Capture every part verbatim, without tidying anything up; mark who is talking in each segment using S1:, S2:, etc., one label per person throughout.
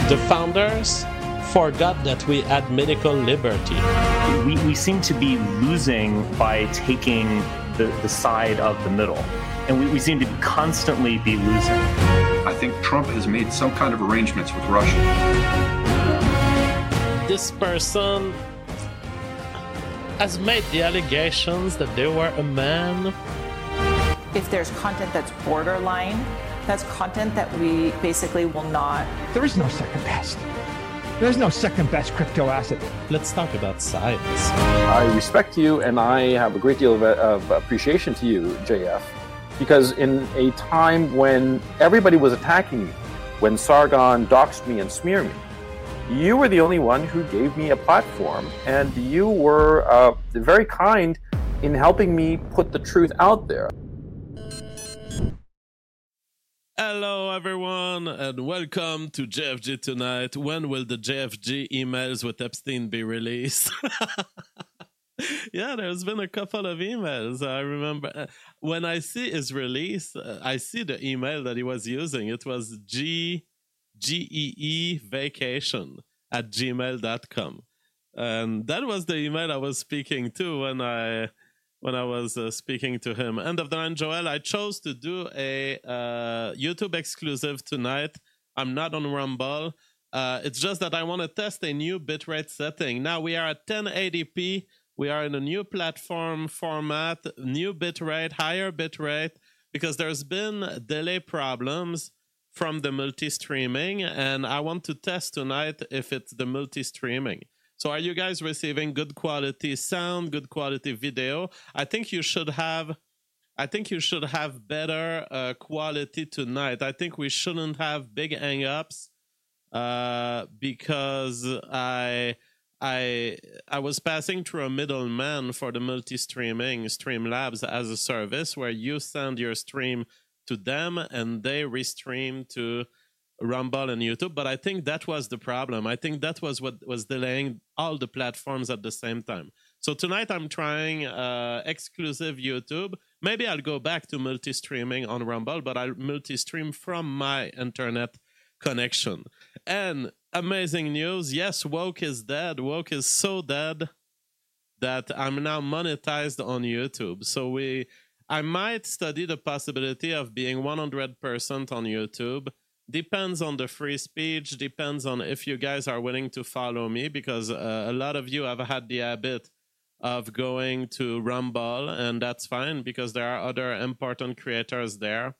S1: The founders forgot that we had medical liberty.
S2: We, we seem to be losing by taking the, the side of the middle. And we, we seem to constantly be losing.
S3: I think Trump has made some kind of arrangements with Russia.
S1: This person has made the allegations that they were a man.
S4: If there's content that's borderline, that's content that we basically will not.
S5: There is no second best. There's no second best crypto asset.
S1: Let's talk about science.
S6: I respect you, and I have a great deal of, of appreciation to you, J F, because in a time when everybody was attacking me, when Sargon doxed me and smeared me, you were the only one who gave me a platform, and you were uh, very kind in helping me put the truth out there.
S1: Hello, everyone, and welcome to J F G Tonight. When will the J F G emails with Epstein be released? Yeah, there's been a couple of emails. I remember uh, when I see his release, uh, I see the email that he was using. It was G G E E vacation at gmail dot com. And that was the email I was speaking to when I... when I was uh, speaking to him. End of the line, Joel. I chose to do a uh, YouTube exclusive tonight. I'm not on Rumble. Uh, it's just that I want to test a new bitrate setting. Now we are at ten eighty p. We are in a new platform format, new bitrate, higher bitrate, because there's been delay problems from the multi-streaming, and I want to test tonight if it's the multi-streaming. So are you guys receiving good quality sound, good quality video? I think you should have I think you should have better uh, quality tonight. I think we shouldn't have big hang-ups uh, because I I I was passing through a middleman for the multi-streaming Streamlabs as a service where you send your stream to them and they restream to Rumble and YouTube, but I think that was the problem. I think that was what was delaying all the platforms at the same time. So tonight I'm trying uh, exclusive YouTube. Maybe I'll go back to multi-streaming on Rumble, but I'll multi-stream from my internet connection. And amazing news, yes, Woke is dead. Woke is so dead that I'm now monetized on YouTube. So we, I might study the possibility of being one hundred percent on YouTube. Depends on the free speech, depends on if you guys are willing to follow me, because uh, a lot of you have had the habit of going to Rumble, and that's fine because there are other important creators there.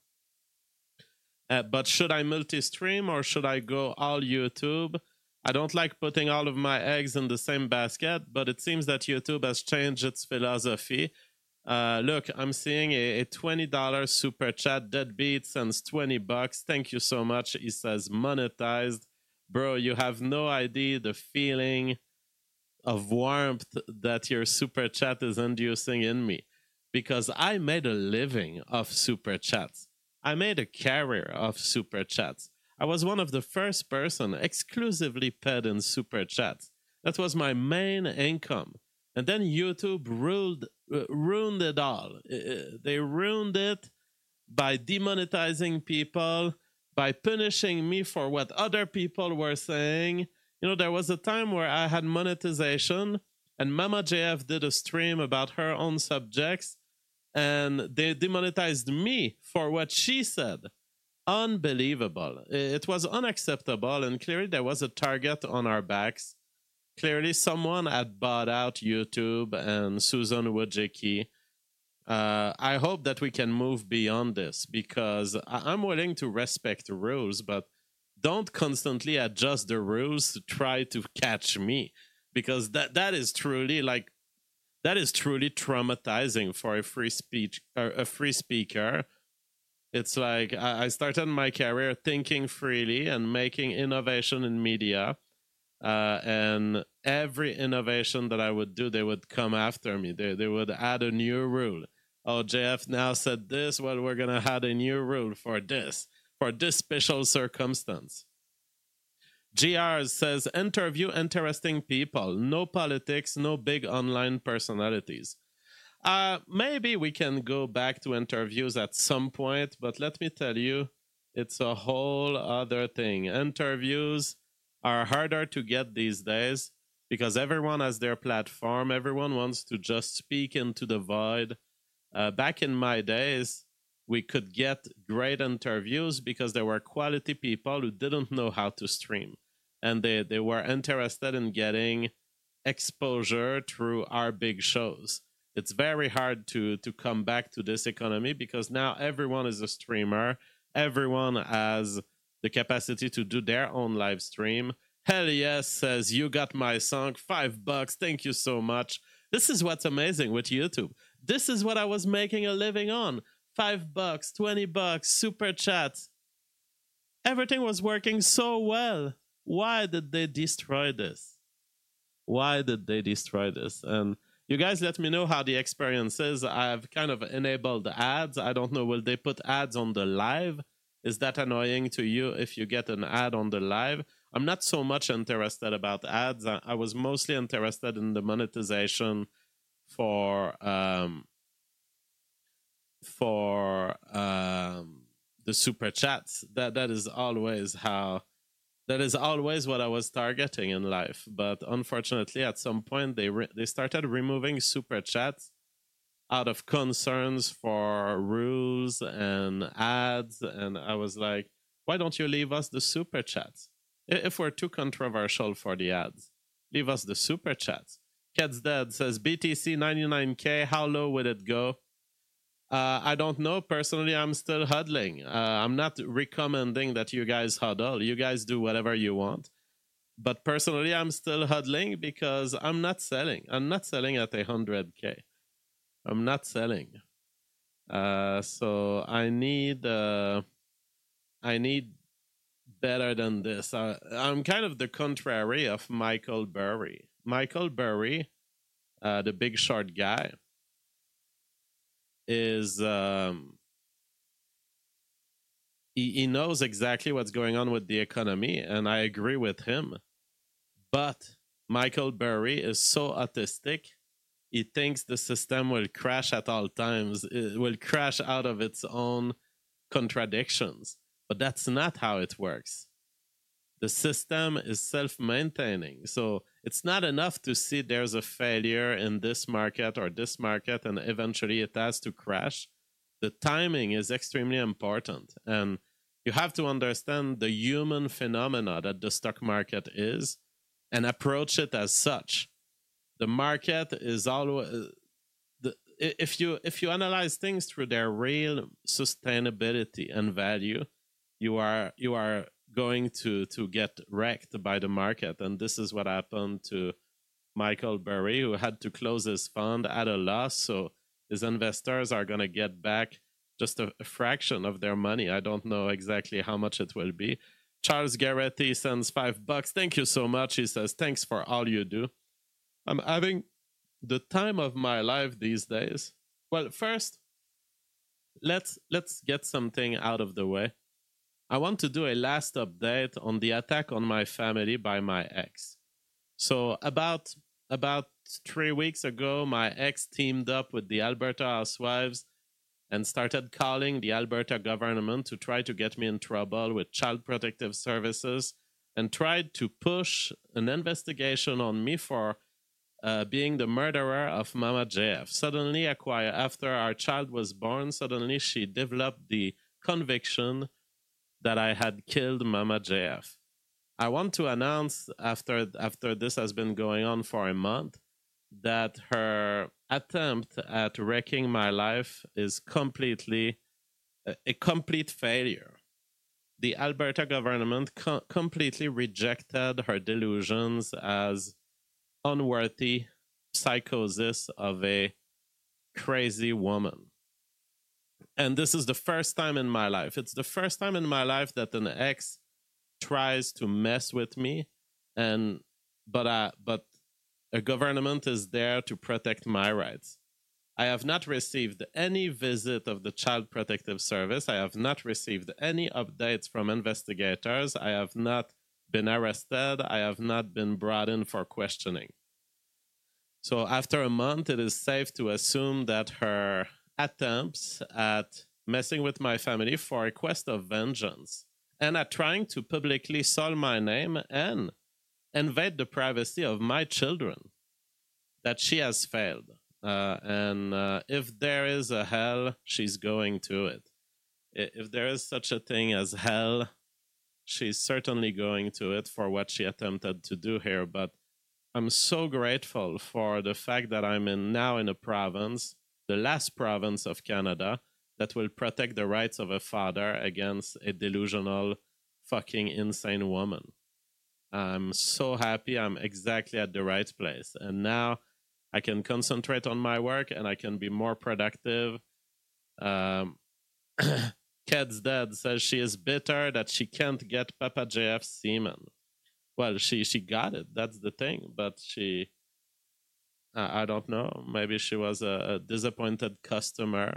S1: Uh, but should I multi-stream or should I go all YouTube? I don't like putting all of my eggs in the same basket, but it seems that YouTube has changed its philosophy. Uh, look, I'm seeing a, a twenty dollars super chat. Deadbeat sends twenty bucks. Thank you so much. He says monetized. Bro, you have no idea the feeling of warmth that your super chat is inducing in me, because I made a living off super chats. I made a career of super chats. I was one of the first person exclusively paid in super chats. That was my main income. And then YouTube ruled, uh, ruined it all. Uh, they ruined it by demonetizing people, by punishing me for what other people were saying. You know, there was a time where I had monetization, and Mama J F did a stream about her own subjects, and they demonetized me for what she said. Unbelievable. It was unacceptable, and clearly there was a target on our backs. Clearly, someone had bought out YouTube and Susan Wojcicki. Uh, I hope that we can move beyond this, because I- I'm willing to respect the rules, but don't constantly adjust the rules to try to catch me, because that that is truly like that is truly traumatizing for a free speech or a free speaker. It's like I, I started my career thinking freely and making innovation in media. Uh, and every innovation that I would do, they would come after me. They they would add a new rule. Oh, J F now said this. Well, we're going to add a new rule for this, for this special circumstance. G R says, interview interesting people. No politics, no big online personalities. Uh, maybe we can go back to interviews at some point, but let me tell you, it's a whole other thing. Interviews are harder to get these days because everyone has their platform. Everyone wants to just speak into the void. Uh, back in my days, we could get great interviews because there were quality people who didn't know how to stream. And they, they were interested in getting exposure through our big shows. It's very hard to, to come back to this economy because now everyone is a streamer. Everyone has the capacity to do their own live stream. Hell yes, says, you got my song, five bucks, thank you so much. This is what's amazing with YouTube. This is what I was making a living on. Five bucks, twenty bucks, super chats. Everything was working so well. Why did they destroy this? Why did they destroy this? And you guys let me know how the experience is. I've kind of enabled ads. I don't know, will they put ads on the live? Is that annoying to you if you get an ad on the live? I'm not so much interested about ads. I, I was mostly interested in the monetization for um, for um, the super chats. That that is always how that is always what I was targeting in life. But unfortunately, at some point, they re- they started removing super chats out of concerns for rules and ads, and I was like, why don't you leave us the super chats? If we're too controversial for the ads, leave us the super chats. Cat's Dead says, B T C ninety-nine K, how low would it go? Uh, I don't know. Personally, I'm still huddling. Uh, I'm not recommending that you guys huddle. You guys do whatever you want. But personally, I'm still huddling because I'm not selling. I'm not selling at one hundred K. I'm not selling. Uh, so I need uh, I need better than this. Uh, I'm kind of the contrary of Michael Burry. Michael Burry, uh, the Big Short guy, is um, he, he knows exactly what's going on with the economy, and I agree with him. But Michael Burry is so autistic. He thinks the system will crash at all times. It will crash out of its own contradictions. But that's not how it works. The system is self-maintaining. So it's not enough to see there's a failure in this market or this market and eventually it has to crash. The timing is extremely important. And you have to understand the human phenomena that the stock market is and approach it as such. The market is always the if you if you analyze things through their real sustainability and value, you are you are going to to get wrecked by the market. And this is what happened to Michael Burry, who had to close his fund at a loss. So his investors are going to get back just a, a fraction of their money. I don't know exactly how much it will be. Charles Garretti sends five bucks. Thank you so much. He says, thanks for all you do. I'm having the time of my life these days. Well, first, let's let's get something out of the way. I want to do a last update on the attack on my family by my ex. So about about three weeks ago, my ex teamed up with the Alberta Housewives and started calling the Alberta government to try to get me in trouble with Child Protective Services and tried to push an investigation on me for Uh, being the murderer of Mama J F. Suddenly, acquire, after our child was born, suddenly she developed the conviction that I had killed Mama J F. I want to announce, after, after this has been going on for a month, that her attempt at wrecking my life is completely a, a complete failure. The Alberta government co- completely rejected her delusions as unworthy psychosis of a crazy woman. And this is the first time in my life. It's the first time in my life that an ex tries to mess with me, and but uh, but a government is there to protect my rights. I have not received any visit of the Child Protective Service. I have not received any updates from investigators. I have not been arrested. I have not been brought in for questioning. So after a month, it is safe to assume that her attempts at messing with my family for a quest of vengeance and at trying to publicly soil my name and invade the privacy of my children, that she has failed. Uh, and uh, if there is a hell, she's going to it. If there is such a thing as hell, she's certainly going to it for what she attempted to do here. But I'm so grateful for the fact that I'm in now in a province, the last province of Canada, that will protect the rights of a father against a delusional, fucking insane woman. I'm so happy I'm exactly at the right place. And now I can concentrate on my work and I can be more productive. Um, Ked's Dead says she is bitter that she can't get Papa J F's semen. Well, she, she got it. That's the thing. But she, uh, I don't know. Maybe she was a, a disappointed customer.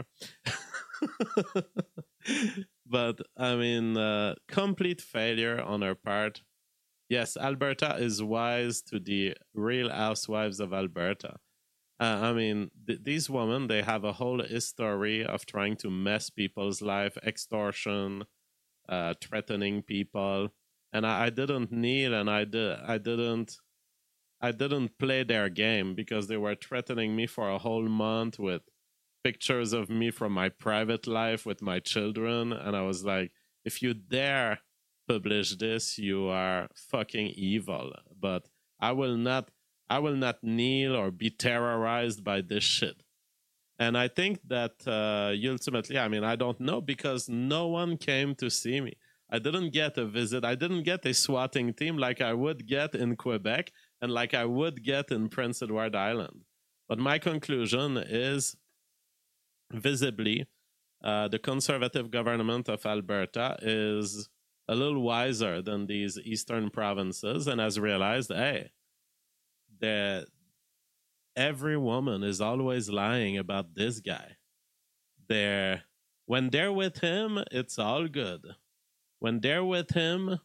S1: But, I mean, uh, complete failure on her part. Yes, Alberta is wise to the Real Housewives of Alberta. Uh, I mean, th- these women, they have a whole history of trying to mess people's life, extortion, uh, threatening people. And I, I didn't need, and I did, I didn't, I didn't play their game because they were threatening me for a whole month with pictures of me from my private life with my children. And I was like, if you dare publish this, you are fucking evil. But I will not, I will not kneel or be terrorized by this shit. And I think that uh, ultimately, I mean, I don't know, because no one came to see me. I didn't get a visit. I didn't get a swatting team like I would get in Quebec and like I would get in Prince Edward Island. But my conclusion is, visibly, uh, the conservative government of Alberta is a little wiser than these eastern provinces and has realized, hey, that every woman is always lying about this guy. They're, when they're with him, it's all good. When they're with him,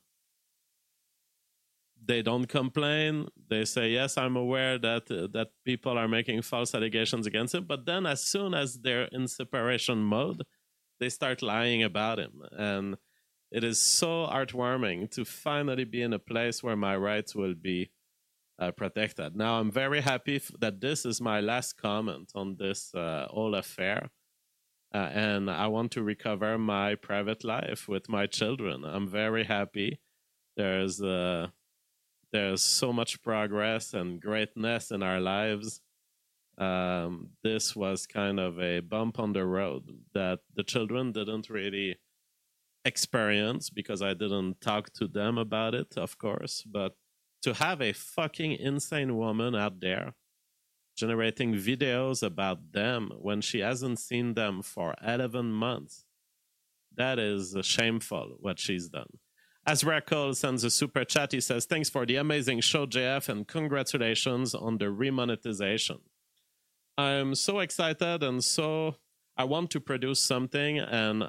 S1: they don't complain. They say, yes, I'm aware that uh, that people are making false allegations against him. But then as soon as they're in separation mode, they start lying about him. And it is so heartwarming to finally be in a place where my rights will be uh, protected. Now, I'm very happy f- that this is my last comment on this uh, whole affair. Uh, and I want to recover my private life with my children. I'm very happy. There's uh, there's so much progress and greatness in our lives. Um, this was kind of a bump on the road that the children didn't really experience because I didn't talk to them about it, of course. But to have a fucking insane woman out there generating videos about them when she hasn't seen them for eleven months, that is shameful what she's done. Azra Cole sends a super chat. He says, thanks for the amazing show, J F, and congratulations on the remonetization. I'm so excited and so I want to produce something, and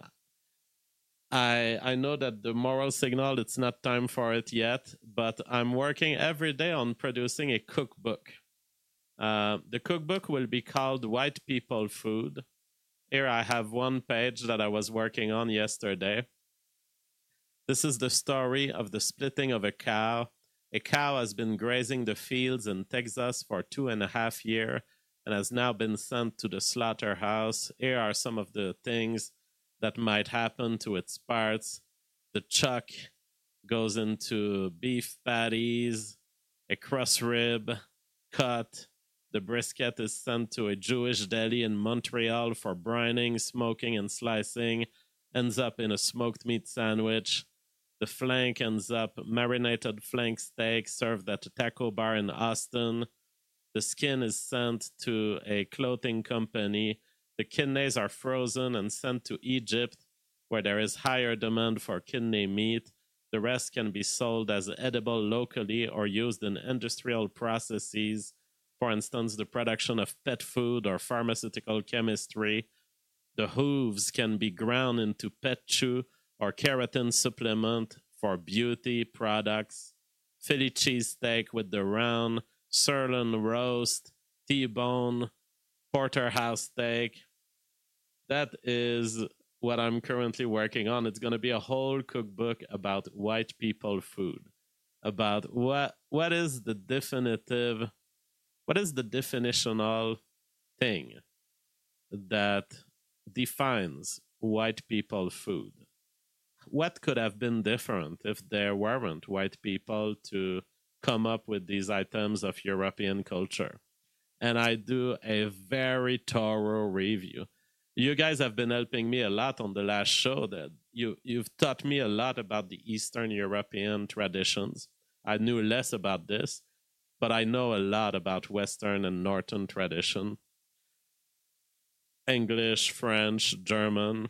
S1: I I know that the moral signal, it's not time for it yet, but I'm working every day on producing a cookbook. Uh, the cookbook will be called White People Food. Here I have one page that I was working on yesterday. This is the story of the splitting of a cow. A cow has been grazing the fields in Texas for two and a half years and has now been sent to the slaughterhouse. Here are some of the things that might happen to its parts. The chuck goes into beef patties, a cross rib cut. The brisket is sent to a Jewish deli in Montreal for brining, smoking, and slicing. Ends up in a smoked meat sandwich. The flank ends up marinated flank steak served at a taco bar in Austin. The skin is sent to a clothing company. The kidneys are frozen and sent to Egypt, where there is higher demand for kidney meat. The rest can be sold as edible locally or used in industrial processes. For instance, the production of pet food or pharmaceutical chemistry. The hooves can be ground into pet chew or keratin supplement for beauty products. Philly cheesesteak with the round, sirloin roast, T-bone, porterhouse steak. That is what I'm currently working on. It's going to be a whole cookbook about white people food, about what what is the definitive, what is the definitional thing that defines white people food? What could have been different if there weren't white people to come up with these items of European culture? And I do a very thorough review. You guys have been helping me a lot on the last show. That you, you've taught me a lot about the Eastern European traditions. I knew less about this, but I know a lot about Western and Northern tradition. English, French, German.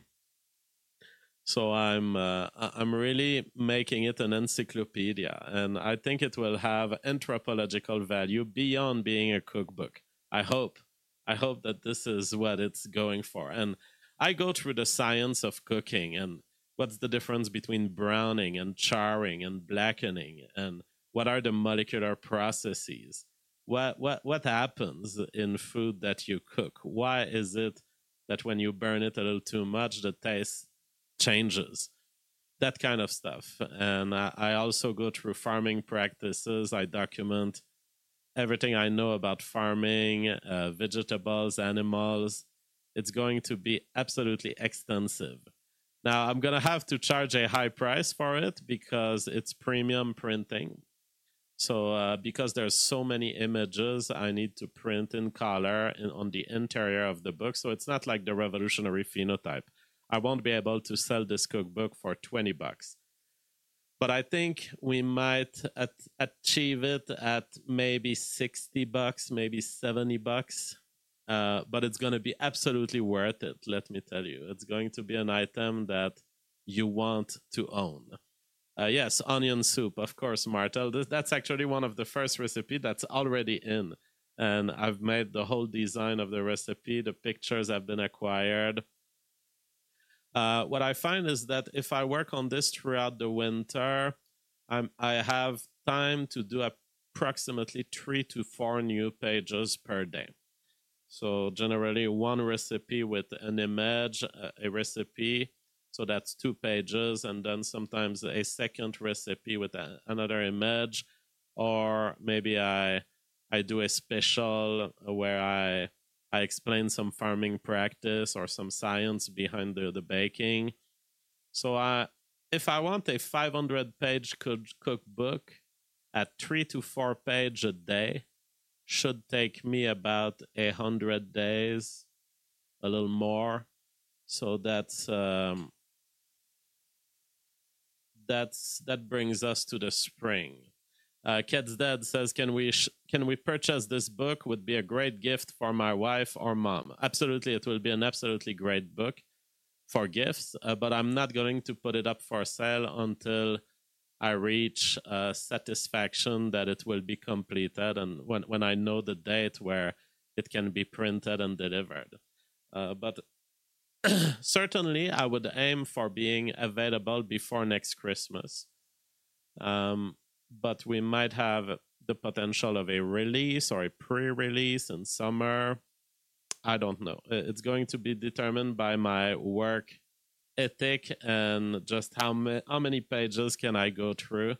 S1: So I'm uh, I'm really making it an encyclopedia, and I think it will have anthropological value beyond being a cookbook. I hope. I hope that this is what it's going for. And I go through the science of cooking and what's the difference between browning and charring and blackening, and what are the molecular processes? What what what happens in food that you cook? Why is it that when you burn it a little too much, the taste changes? That kind of stuff. And I, I also go through farming practices. I document everything I know about farming, uh, vegetables, animals. It's going to be absolutely extensive. Now, I'm going to have to charge a high price for it because it's premium printing. So uh, because there's so many images, I need to print in color in, on the interior of the book. So it's not like the Revolutionary Phenotype. I won't be able to sell this cookbook for twenty bucks. But I think we might at, achieve it at maybe sixty bucks, maybe seventy bucks. Uh, but it's going to be absolutely worth it, let me tell you. It's going to be an item that you want to own. Uh, yes, onion soup, of course, Martel. This, that's actually one of the first recipes that's already in. And I've made the whole design of the recipe. The pictures have been acquired. Uh, what I find is that if I work on this throughout the winter, I'm, I have time to do approximately three to four new pages per day. So generally one recipe with an image, a, a recipe, so that's two pages, and then sometimes a second recipe with a, another image, or maybe I I do a special where I I explain some farming practice or some science behind the, the baking. So I, if I want a five hundred page cook, cookbook at three to four page a day, should take me about a hundred days, a little more. So that's um, that's that brings us to the spring. Uh, Ked's Dad says, can we sh- can we purchase this book? Would be a great gift for my wife or mom. Absolutely, it will be an absolutely great book for gifts, uh, but I'm not going to put it up for sale until I reach uh, satisfaction that it will be completed, and when, when I know the date where it can be printed and delivered. Uh, but certainly, I would aim for being available before next Christmas. Um, but we might have the potential of a release or a pre-release in summer. I don't know. It's going to be determined by my work ethic and just how, ma- how many pages can I go through.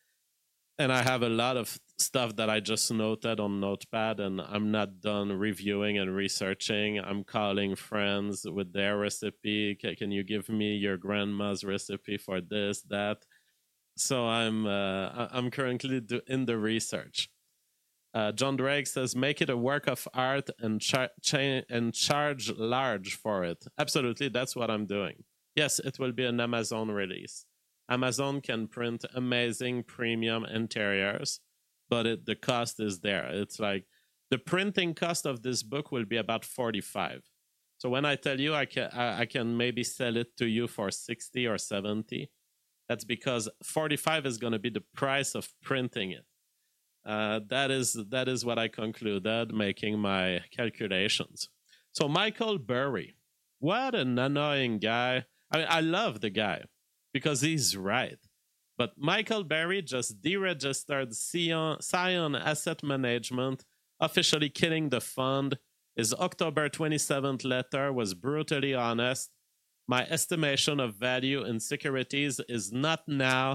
S1: And I have a lot of stuff that I just noted on Notepad, and I'm not done reviewing and researching. I'm calling friends with their recipe. Can you give me your grandma's recipe for this, that? So I'm uh, I'm currently do- in the research. Uh, John Drake says, make it a work of art and, char- cha- and charge large for it. Absolutely, that's what I'm doing. Yes, it will be an Amazon release. Amazon can print amazing premium interiors, but it, the cost is there. It's like the printing cost of this book will be about forty-five. So when I tell you I can, I, I can maybe sell it to you for sixty or seventy, that's because forty-five is going to be the price of printing it. Uh, that is that is what I concluded making my calculations. So Michael Burry, what an annoying guy. I mean, I love the guy because he's right. But Michael Burry just deregistered Scion, Scion Asset Management, officially killing the fund. His October twenty-seventh letter was brutally honest. My estimation of value in securities is not now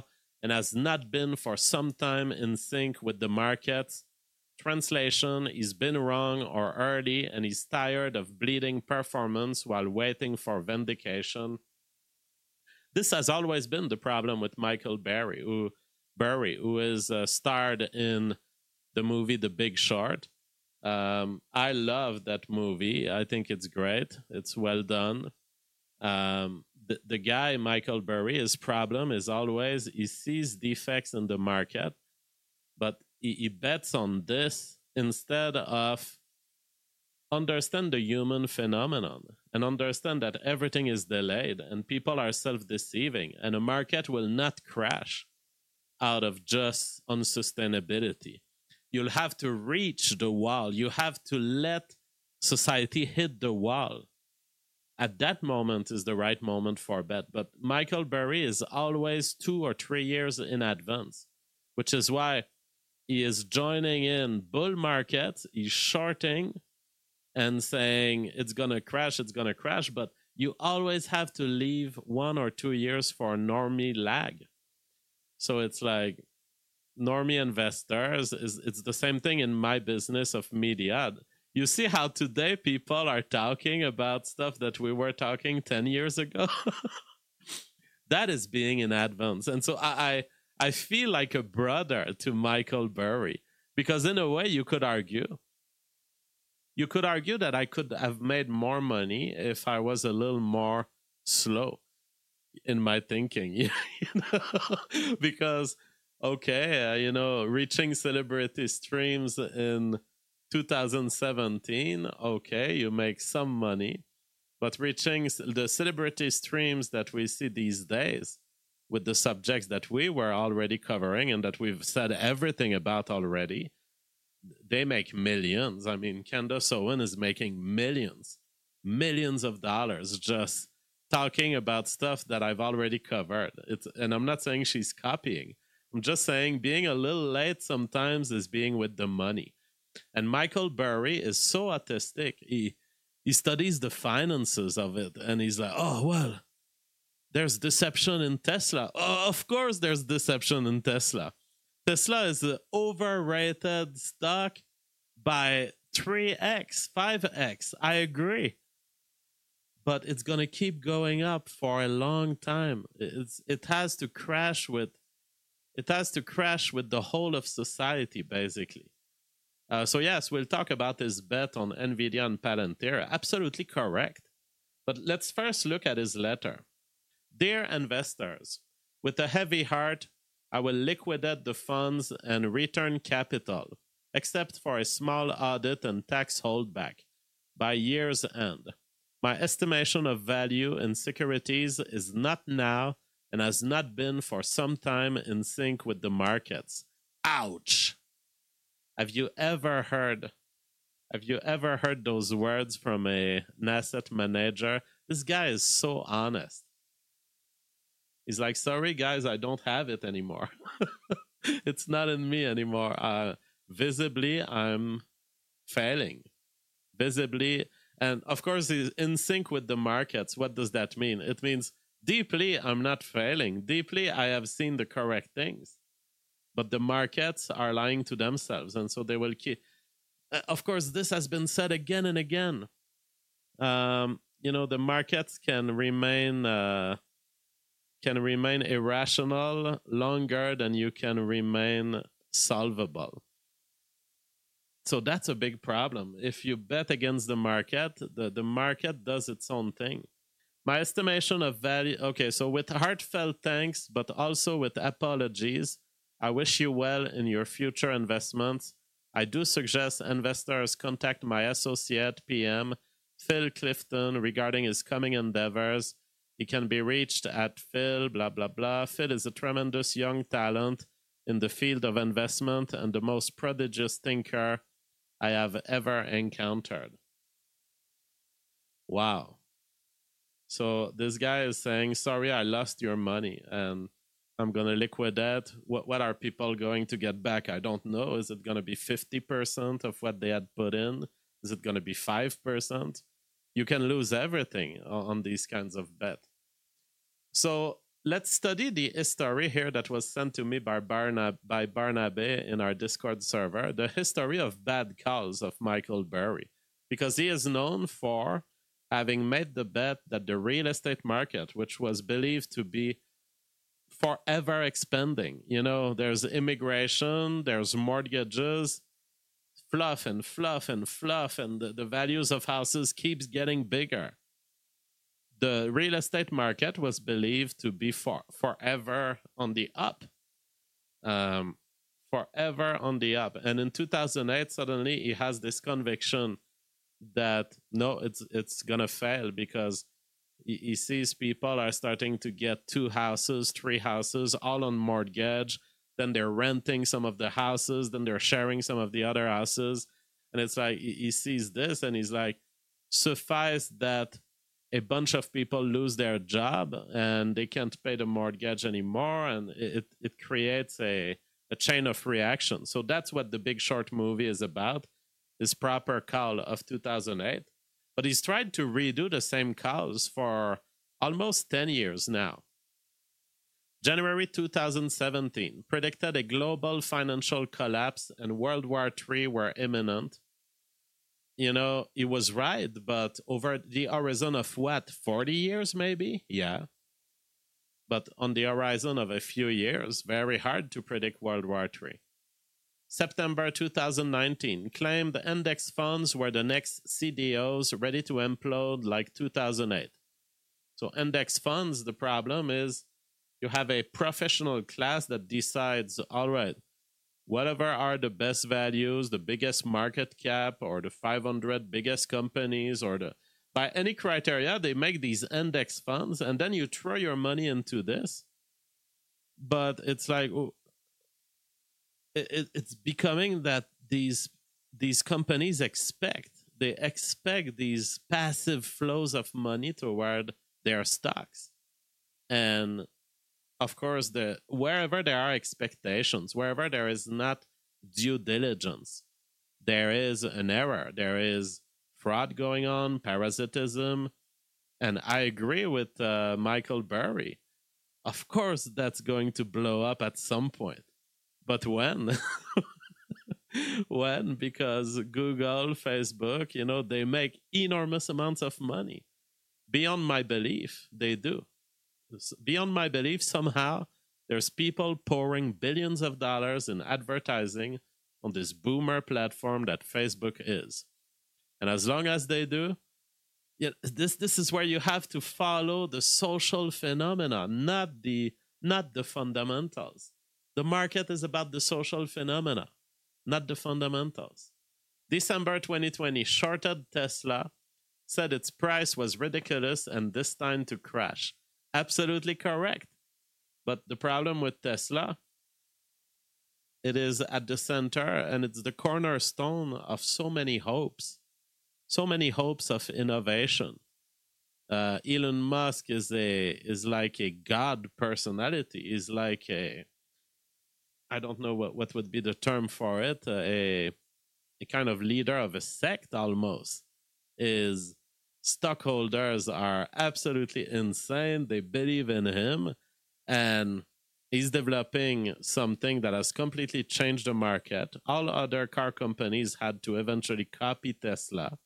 S1: and has not been for some time in sync with the markets. Translation, he's been wrong or early, and he's tired of bleeding performance while waiting for vindication. This has always been the problem with Michael Burry, who, Burry, who is uh, starred in the movie The Big Short. Um, I love that movie. I think it's great. It's well done. Um, the, the guy, Michael Burry, his problem is always he sees defects in the market, but he, he bets on this instead of understand the human phenomenon and understand that everything is delayed and people are self-deceiving, and a market will not crash out of just unsustainability. You'll have to reach the wall. You have to let society hit the wall. At that moment is the right moment for a bet. But Michael Burry is always two or three years in advance, which is why he is joining in bull markets. He's shorting and saying it's going to crash, it's going to crash. But you always have to leave one or two years for normie lag. So it's like, normie investors, is it's the same thing in my business of media. You see how today people are talking about stuff that we were talking ten years ago? That is being in advance. And so I, I I feel like a brother to Michael Burry, because in a way you could argue. You could argue that I could have made more money if I was a little more slow in my thinking. You know? Because okay, uh, you know, reaching celebrity streams in two thousand seventeen, okay, you make some money. But reaching the celebrity streams that we see these days with the subjects that we were already covering and that we've said everything about already, they make millions. I mean, Candace Owen is making millions, millions of dollars just talking about stuff that I've already covered. It's, and I'm not saying she's copying. I'm just saying being a little late sometimes is being with the money. And Michael Burry is so autistic. He he studies the finances of it. And he's like, oh, well, there's deception in Tesla. Oh, of course there's deception in Tesla. Tesla is an overrated stock by three x, five x. I agree. But it's going to keep going up for a long time. It's, it has to crash with It has to crash with the whole of society, basically. Uh, so yes, we'll talk about his bet on NVIDIA and Palantir. Absolutely correct. But let's first look at his letter. Dear investors, with a heavy heart, I will liquidate the funds and return capital, except for a small audit and tax holdback, by year's end. My estimation of value in securities is not now and has not been for some time in sync with the markets. Ouch! Have you ever heard, have you ever heard those words from a, an asset manager? This guy is so honest. He's like, sorry guys, I don't have it anymore. It's not in me anymore. Uh, visibly, I'm failing. Visibly, and of course, he's in sync with the markets. What does that mean? It means deeply, I'm not failing. Deeply, I have seen the correct things. But the markets are lying to themselves, and so they will keep. Uh, of course, this has been said again and again. Um, you know, the markets can remain uh, can remain irrational longer than you can remain solvable. So that's a big problem. If you bet against the market, the, the market does its own thing. My estimation of value. Okay, so with heartfelt thanks, but also with apologies, I wish you well in your future investments. I do suggest investors contact my associate P M, Phil Clifton, regarding his coming endeavors. He can be reached at Phil, blah, blah, blah. Phil is a tremendous young talent in the field of investment and the most prodigious thinker I have ever encountered. Wow. So this guy is saying, sorry, I lost your money and I'm going to liquidate. What, what are people going to get back? I don't know. Is it going to be fifty percent of what they had put in? Is it going to be five percent? You can lose everything on these kinds of bets. So let's study the history here that was sent to me by, Barna- by Barnabe in our Discord server, the history of bad calls of Michael Burry, because he is known for having made the bet that the real estate market, which was believed to be forever expanding, you know, there's immigration, there's mortgages, fluff and fluff and fluff, and the, the values of houses keeps getting bigger. The real estate market was believed to be for, forever on the up. Um, forever on the up. And in two thousand eight, suddenly he has this conviction that, no, it's it's going to fail, because he, he sees people are starting to get two houses, three houses, all on mortgage. Then they're renting some of the houses. Then they're sharing some of the other houses. And it's like, he, he sees this and he's like, suffice that a bunch of people lose their job and they can't pay the mortgage anymore. And it, it creates a, a chain of reaction. So that's what The Big Short movie is about, his proper call of two thousand eight. But he's tried to redo the same calls for almost ten years now. January two thousand seventeen predicted a global financial collapse and World War Three were imminent. You know, he was right, but over the horizon of what, forty years maybe? Yeah. But on the horizon of a few years, very hard to predict World War Three. September two thousand nineteen claimed the index funds were the next C D Os ready to implode like two thousand eight. So index funds, the problem is you have a professional class that decides, all right, whatever are the best values, the biggest market cap, or the five hundred biggest companies, or the by any criteria, they make these index funds, and then you throw your money into this. But it's like, it, it's becoming that these these companies expect, they expect these passive flows of money toward their stocks. And of course, the wherever there are expectations, wherever there is not due diligence, there is an error. There is fraud going on, parasitism. And I agree with uh, Michael Burry. Of course, that's going to blow up at some point. But when? When? Because Google, Facebook, you know, they make enormous amounts of money. Beyond my belief, they do. Beyond my belief, somehow there's people pouring billions of dollars in advertising on this boomer platform that Facebook is. And as long as they do, yeah, this this is where you have to follow the social phenomena, not the not the fundamentals. The market is about the social phenomena, not the fundamentals. December twenty twenty, shorted Tesla, said its price was ridiculous and destined to crash. Absolutely correct. But the problem with Tesla, it is at the center and it's the cornerstone of so many hopes, so many hopes of innovation. Uh, Elon Musk is a is like a god personality. Is like a, I don't know what, what would be the term for it, uh, a a kind of leader of a sect almost. Is stockholders are absolutely insane. They believe in him, and he's developing something that has completely changed the market. All other car companies had to eventually copy Tesla.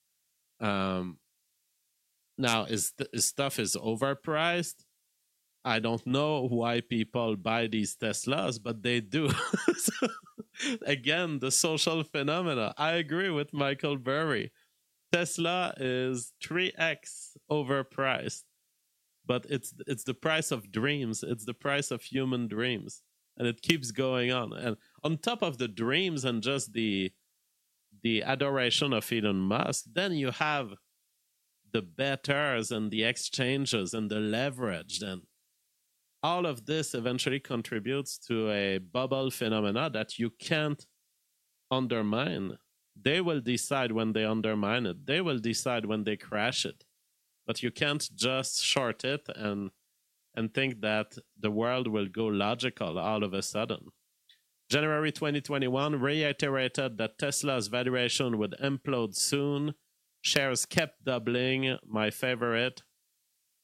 S1: Um, now, his, his stuff is overpriced. I don't know why people buy these Teslas, but they do. So, again, the social phenomena. I agree with Michael Burry. Tesla is three x overpriced, but it's it's the price of dreams. It's the price of human dreams, and it keeps going on. And on top of the dreams and just the the adoration of Elon Musk, then you have the betters and the exchanges and the leverage. And all of this eventually contributes to a bubble phenomena that you can't undermine. They will decide when they undermine it. They will decide when they crash it. But you can't just short it and and think that the world will go logical all of a sudden. January twenty twenty-one reiterated that Tesla's valuation would implode soon. Shares kept doubling. My favorite.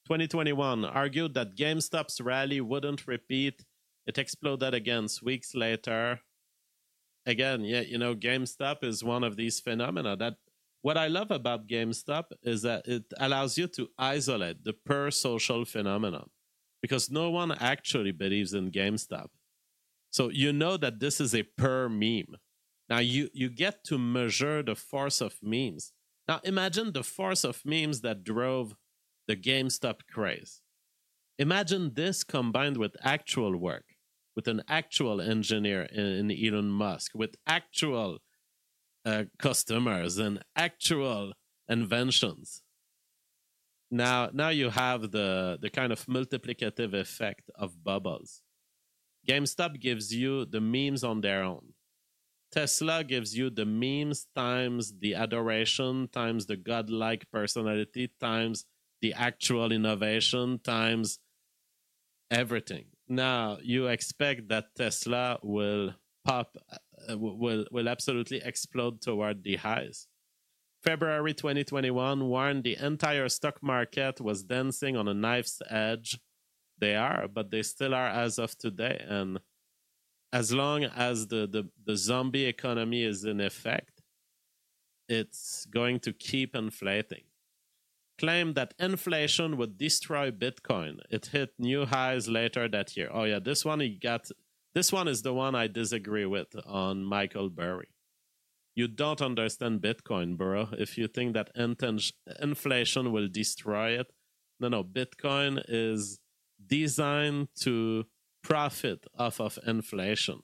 S1: twenty twenty-one argued that GameStop's rally wouldn't repeat. It exploded again weeks later. Again, yeah, you know, GameStop is one of these phenomena that what I love about GameStop is that it allows you to isolate the per social phenomenon because no one actually believes in GameStop. So you know that this is a per meme. Now you, you get to measure the force of memes. Now imagine the force of memes that drove the GameStop craze. Imagine this combined with actual work, with an actual engineer in, in Elon Musk, with actual uh, customers and actual inventions. Now, now you have the, the kind of multiplicative effect of bubbles. GameStop gives you the memes on their own. Tesla gives you the memes times the adoration, times the godlike personality, times the actual innovation, times everything. Now, you expect that Tesla will pop, uh, will, will absolutely explode toward the highs. February twenty twenty-one warned the entire stock market was dancing on a knife's edge. They are, but they still are as of today. And as long as the, the, the zombie economy is in effect, it's going to keep inflating. Claimed that inflation would destroy Bitcoin. It hit new highs later that year. Oh yeah, this one he got. This one is the one I disagree with on Michael Burry. You don't understand Bitcoin, bro. If you think that inten- inflation will destroy it, no, no. Bitcoin is designed to profit off of inflation.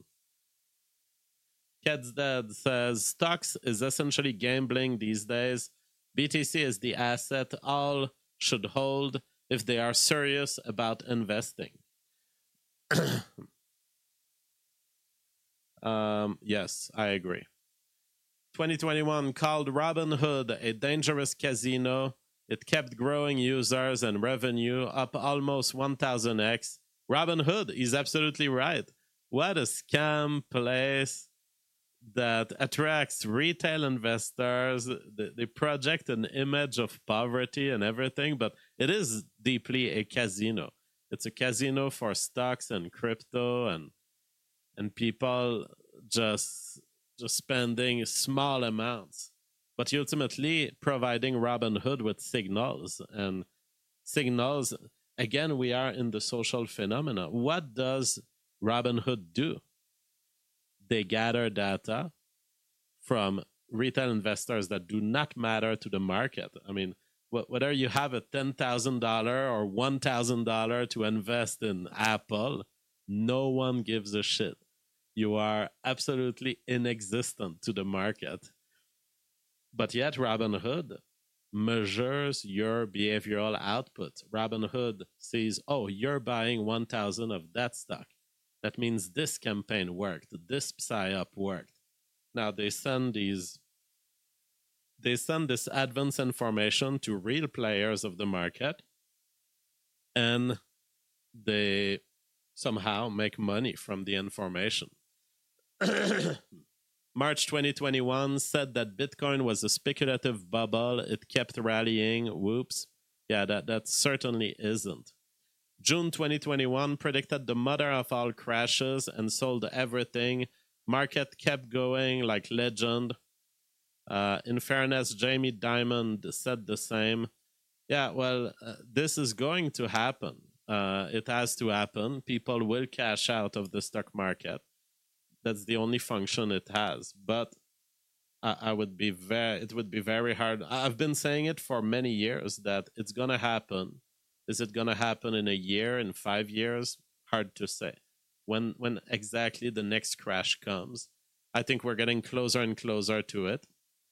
S1: Cat's Dead says stocks is essentially gambling these days. B T C is the asset all should hold if they are serious about investing. um, yes, I agree. twenty twenty-one called Robinhood a dangerous casino. It kept growing users and revenue up almost one thousand x. Robinhood is absolutely right. What a scam place that attracts retail investors. They project an image of poverty and everything, but it is deeply a casino. It's a casino for stocks and crypto and and people just just spending small amounts, but ultimately providing Robinhood with signals. And signals, again, we are in the social phenomena. What does Robinhood do? They gather data from retail investors that do not matter to the market. I mean, whether you have a ten thousand dollars or one thousand dollars to invest in Apple, no one gives a shit. You are absolutely inexistent to the market. But yet Robinhood measures your behavioral output. Robinhood sees, oh, you're buying one thousand of that stock. That means this campaign worked. This psyop worked. Now they send these, they send this advanced information to real players of the market, and they somehow make money from the information. March twenty twenty-one said that Bitcoin was a speculative bubble. It kept rallying. Whoops. Yeah, that, that certainly isn't. June twenty twenty-one predicted the mother of all crashes and sold everything. Market kept going like legend. Uh, in fairness, Jamie Dimon said the same. Yeah, well, uh, this is going to happen. Uh, it has to happen. People will cash out of the stock market. That's the only function it has. But I, I would be very, it would be very hard. I've been saying it for many years that it's going to happen. Is it going to happen in a year, in five years? Hard to say. When when exactly the next crash comes, I think we're getting closer and closer to it.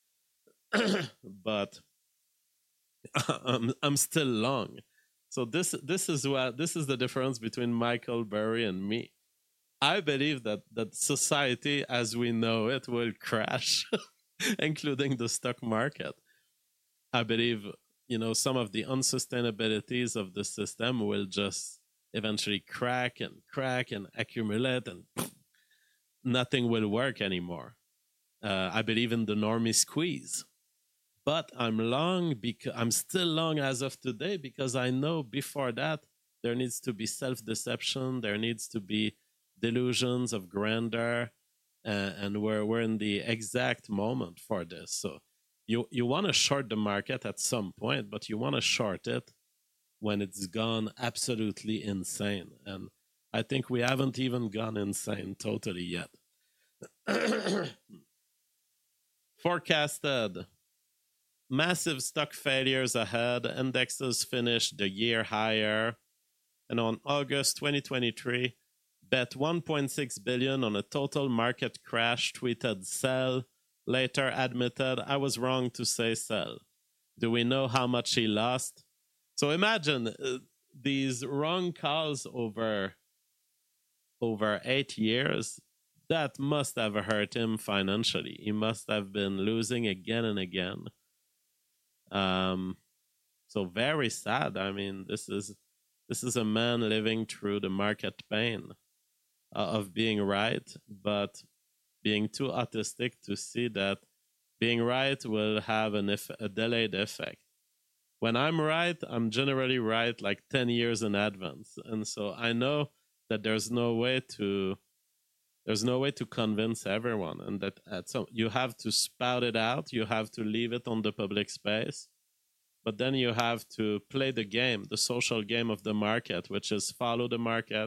S1: But I'm I'm still long. So this this is what this is the difference between Michael Burry and me. I believe that that society as we know it will crash, including the stock market. I believe, you know, some of the unsustainabilities of the system will just eventually crack and crack and accumulate, and nothing will work anymore. Uh, I believe in the normie squeeze. but I'm long because I'm still long as of today because I know before that there needs to be self-deception, there needs to be delusions of grandeur, uh, and we're we're in the exact moment for this. So you you want to short the market at some point, but you want to short it when it's gone absolutely insane. And I think we haven't even gone insane totally yet. Forecasted. Massive stock failures ahead. Indexes finished the year higher. And on August twenty twenty-three, bet one point six billion dollars on a total market crash, tweeted sell. Later admitted, I was wrong to say sell. Do we know how much he lost? So imagine uh, these wrong calls over, over eight years. That must have hurt him financially. He must have been losing again and again. Um, so very sad. I mean, this is this is a man living through the market pain uh, of being right, but being too autistic to see that being right will have an eff- a delayed effect. When I'm right, I'm generally right like ten years in advance, and so I know that there's no way to there's no way to convince everyone, and that at some you have to spout it out, you have to leave it on the public space, but then you have to play the game, the social game of the market, which is follow the market.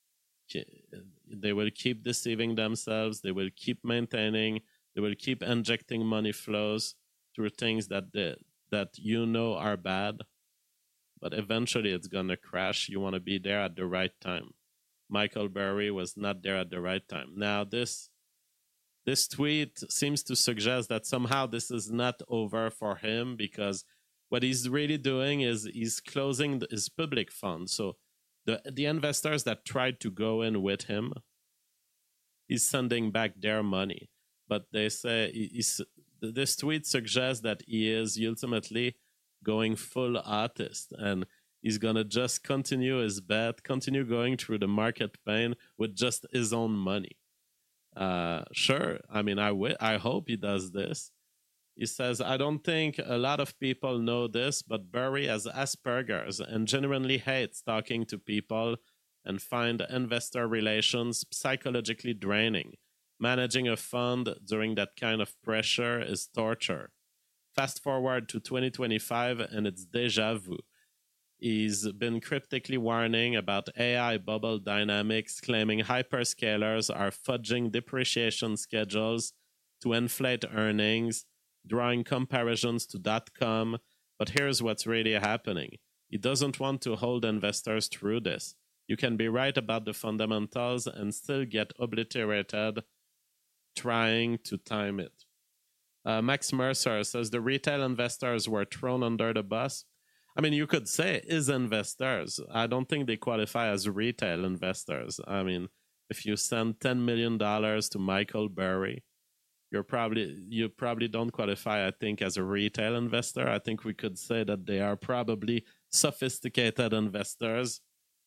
S1: They will keep deceiving themselves, they will keep maintaining, they will keep injecting money flows through things that they, that you know are bad, but eventually it's gonna crash. You want to be there at the right time. Michael Burry was not there at the right time. Now, this this tweet seems to suggest that somehow this is not over for him, because what he's really doing is he's closing his public fund. So the the investors that tried to go in with him, he's sending back their money. But they say he's, this tweet suggests that he is ultimately going full artist, and he's going to just continue his bet, continue going through the market pain with just his own money. Uh, sure, I mean, I, w- I hope he does this. He says, I don't think a lot of people know this, but Burry has Asperger's and genuinely hates talking to people and find investor relations psychologically draining. Managing a fund during that kind of pressure is torture. Fast forward to twenty twenty-five and it's deja vu. He's been cryptically warning about A I bubble dynamics, claiming hyperscalers are fudging depreciation schedules to inflate earnings, drawing comparisons to dot-com. But here's what's really happening. He doesn't want to hold investors through this. You can be right about the fundamentals and still get obliterated trying to time it. Uh, Max Mercer says the retail investors were thrown under the bus. I mean, you could say is investors. I don't think they qualify as retail investors. I mean, if you send ten million dollars to Michael Burry, you're probably you probably don't qualify, I think, as a retail investor. I think we could say that they are probably sophisticated investors.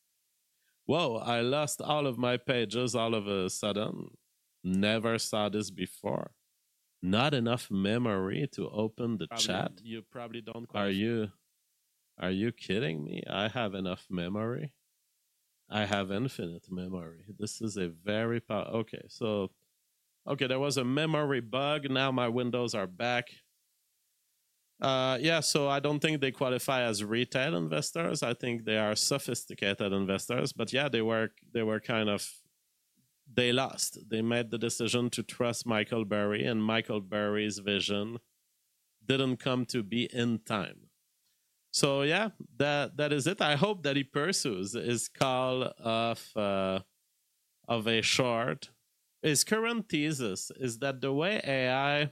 S1: Whoa, I lost all of my pages all of a sudden. Never saw this before. Not enough memory to open the probably, chat. You probably don't qualify. Are you are you kidding me? I have enough memory. I have infinite memory. This is a very power. Okay, so okay, there was a memory bug. Now my windows are back. Uh, yeah, so I don't think they qualify as retail investors. I think they are sophisticated investors. But yeah, they were they were kind of they lost. They made the decision to trust Michael Burry, and Michael Burry's vision didn't come to be in time. So yeah, that that is it. I hope that he pursues his call of uh, of a short. His current thesis is that the way A I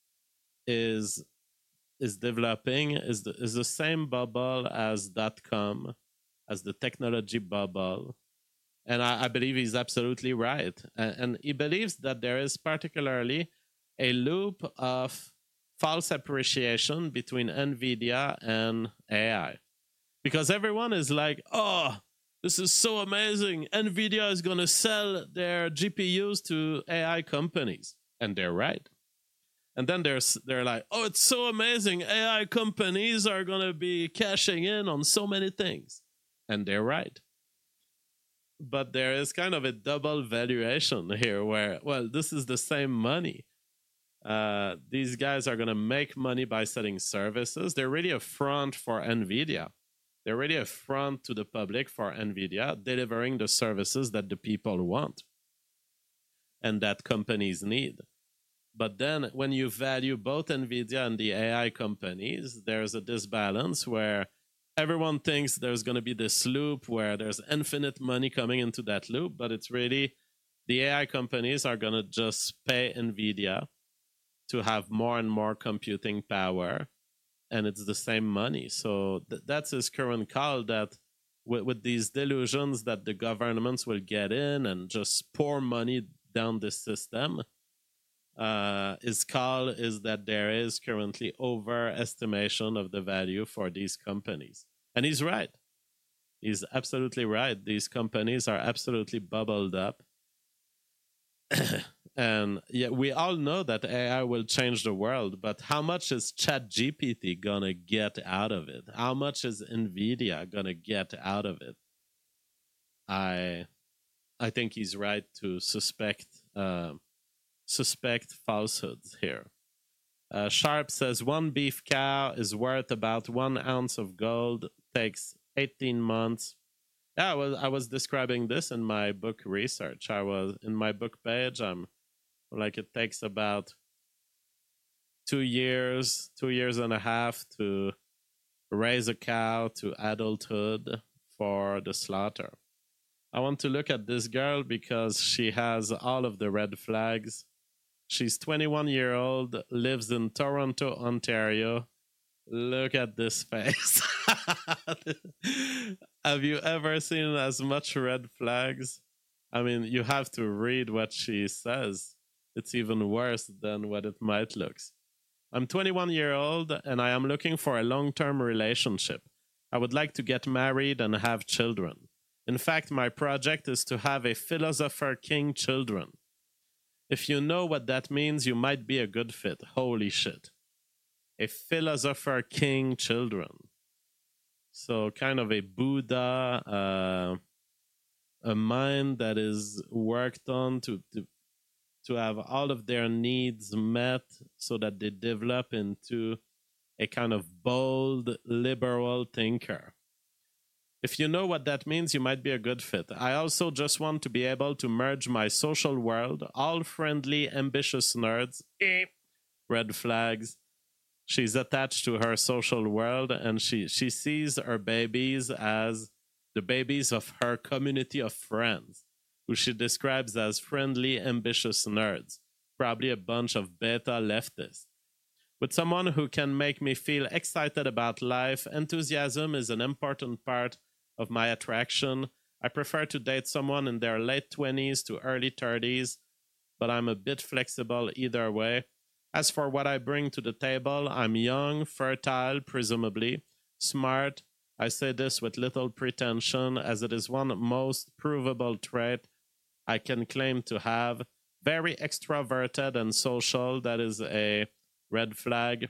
S1: is is developing is the, is the same bubble as dot-com, as the technology bubble. And I, I believe he's absolutely right. And, and he believes that there is particularly a loop of false appreciation between NVIDIA and A I. Because everyone is like, oh, this is so amazing. NVIDIA is going to sell their G P Us to A I companies. And they're right. And then there's they're like, oh, it's so amazing. A I companies are going to be cashing in on so many things. And they're right. But there is kind of a double valuation here where, well, this is the same money. Uh, these guys are going to make money by selling services. They're really a front for NVIDIA. They're really a front to the public for NVIDIA, delivering the services that the people want and that companies need. But then when you value both NVIDIA and the A I companies, there's a disbalance where everyone thinks there's going to be this loop where there's infinite money coming into that loop, but it's really the A I companies are going to just pay NVIDIA to have more and more computing power, and it's the same money. So th- that's his current call, that with, with these delusions that the governments will get in and just pour money down the system, Uh, his call is that there is currently overestimation of the value for these companies. And he's right. He's absolutely right. These companies are absolutely bubbled up. And yeah, we all know that A I will change the world, but how much is ChatGPT gonna get out of it? How much is NVIDIA gonna get out of it? I I think he's right to suspect uh, suspect falsehoods here. Uh, Sharp says one beef cow is worth about one ounce of gold, takes eighteen months. Yeah, I was, I was describing this in my book research. I was in my book page. I'm like, it takes about two years, two years and a half to raise a cow to adulthood for the slaughter. I want to look at this girl because she has all of the red flags. She's twenty-one year old, lives in Toronto, Ontario. Look at this face. Have you ever seen as much red flags? I mean, you have to read what she says. It's even worse than what it might look. I'm twenty-one year old and I am looking for a long-term relationship. I would like to get married and have children. In fact, my project is to have a philosopher king children. If you know what that means, you might be a good fit. Holy shit. A philosopher king children. So kind of a Buddha, uh, a mind that is worked on to, to, to have all of their needs met so that they develop into a kind of bold, liberal thinker. If you know what that means, you might be a good fit. I also just want to be able to merge my social world, all friendly, ambitious nerds, red flags. She's attached to her social world and she, she sees her babies as the babies of her community of friends, who she describes as friendly, ambitious nerds, probably a bunch of beta leftists. With someone who can make me feel excited about life, enthusiasm is an important part of my attraction. I prefer to date someone in their late twenties to early thirties, but I'm a bit flexible either way. As for what I bring to the table, I'm young, fertile, presumably, smart. I say this with little pretension, as it is one most provable trait I can claim to have. Very extroverted and social, that is a red flag.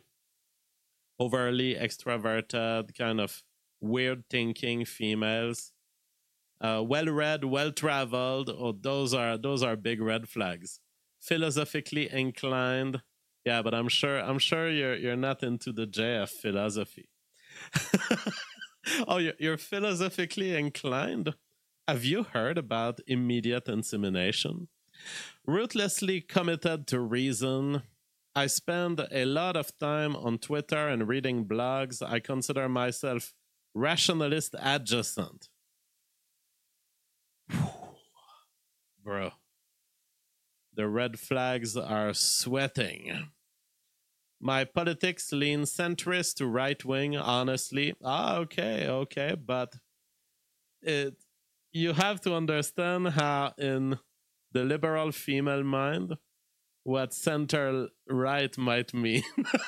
S1: Overly extroverted, kind of weird thinking females. Uh, well-read, well-traveled, oh, those are those are big red flags. Philosophically inclined. Yeah, but I'm sure I'm sure you're you're not into the J F philosophy. Oh, you're, you're philosophically inclined? Have you heard about immediate insemination? Ruthlessly committed to reason. I spend a lot of time on Twitter and reading blogs. I consider myself rationalist adjacent. Bro. The red flags are sweating. My politics lean centrist to right-wing, honestly. Ah, okay, okay, but it you have to understand how in the liberal female mind, what center-right might mean.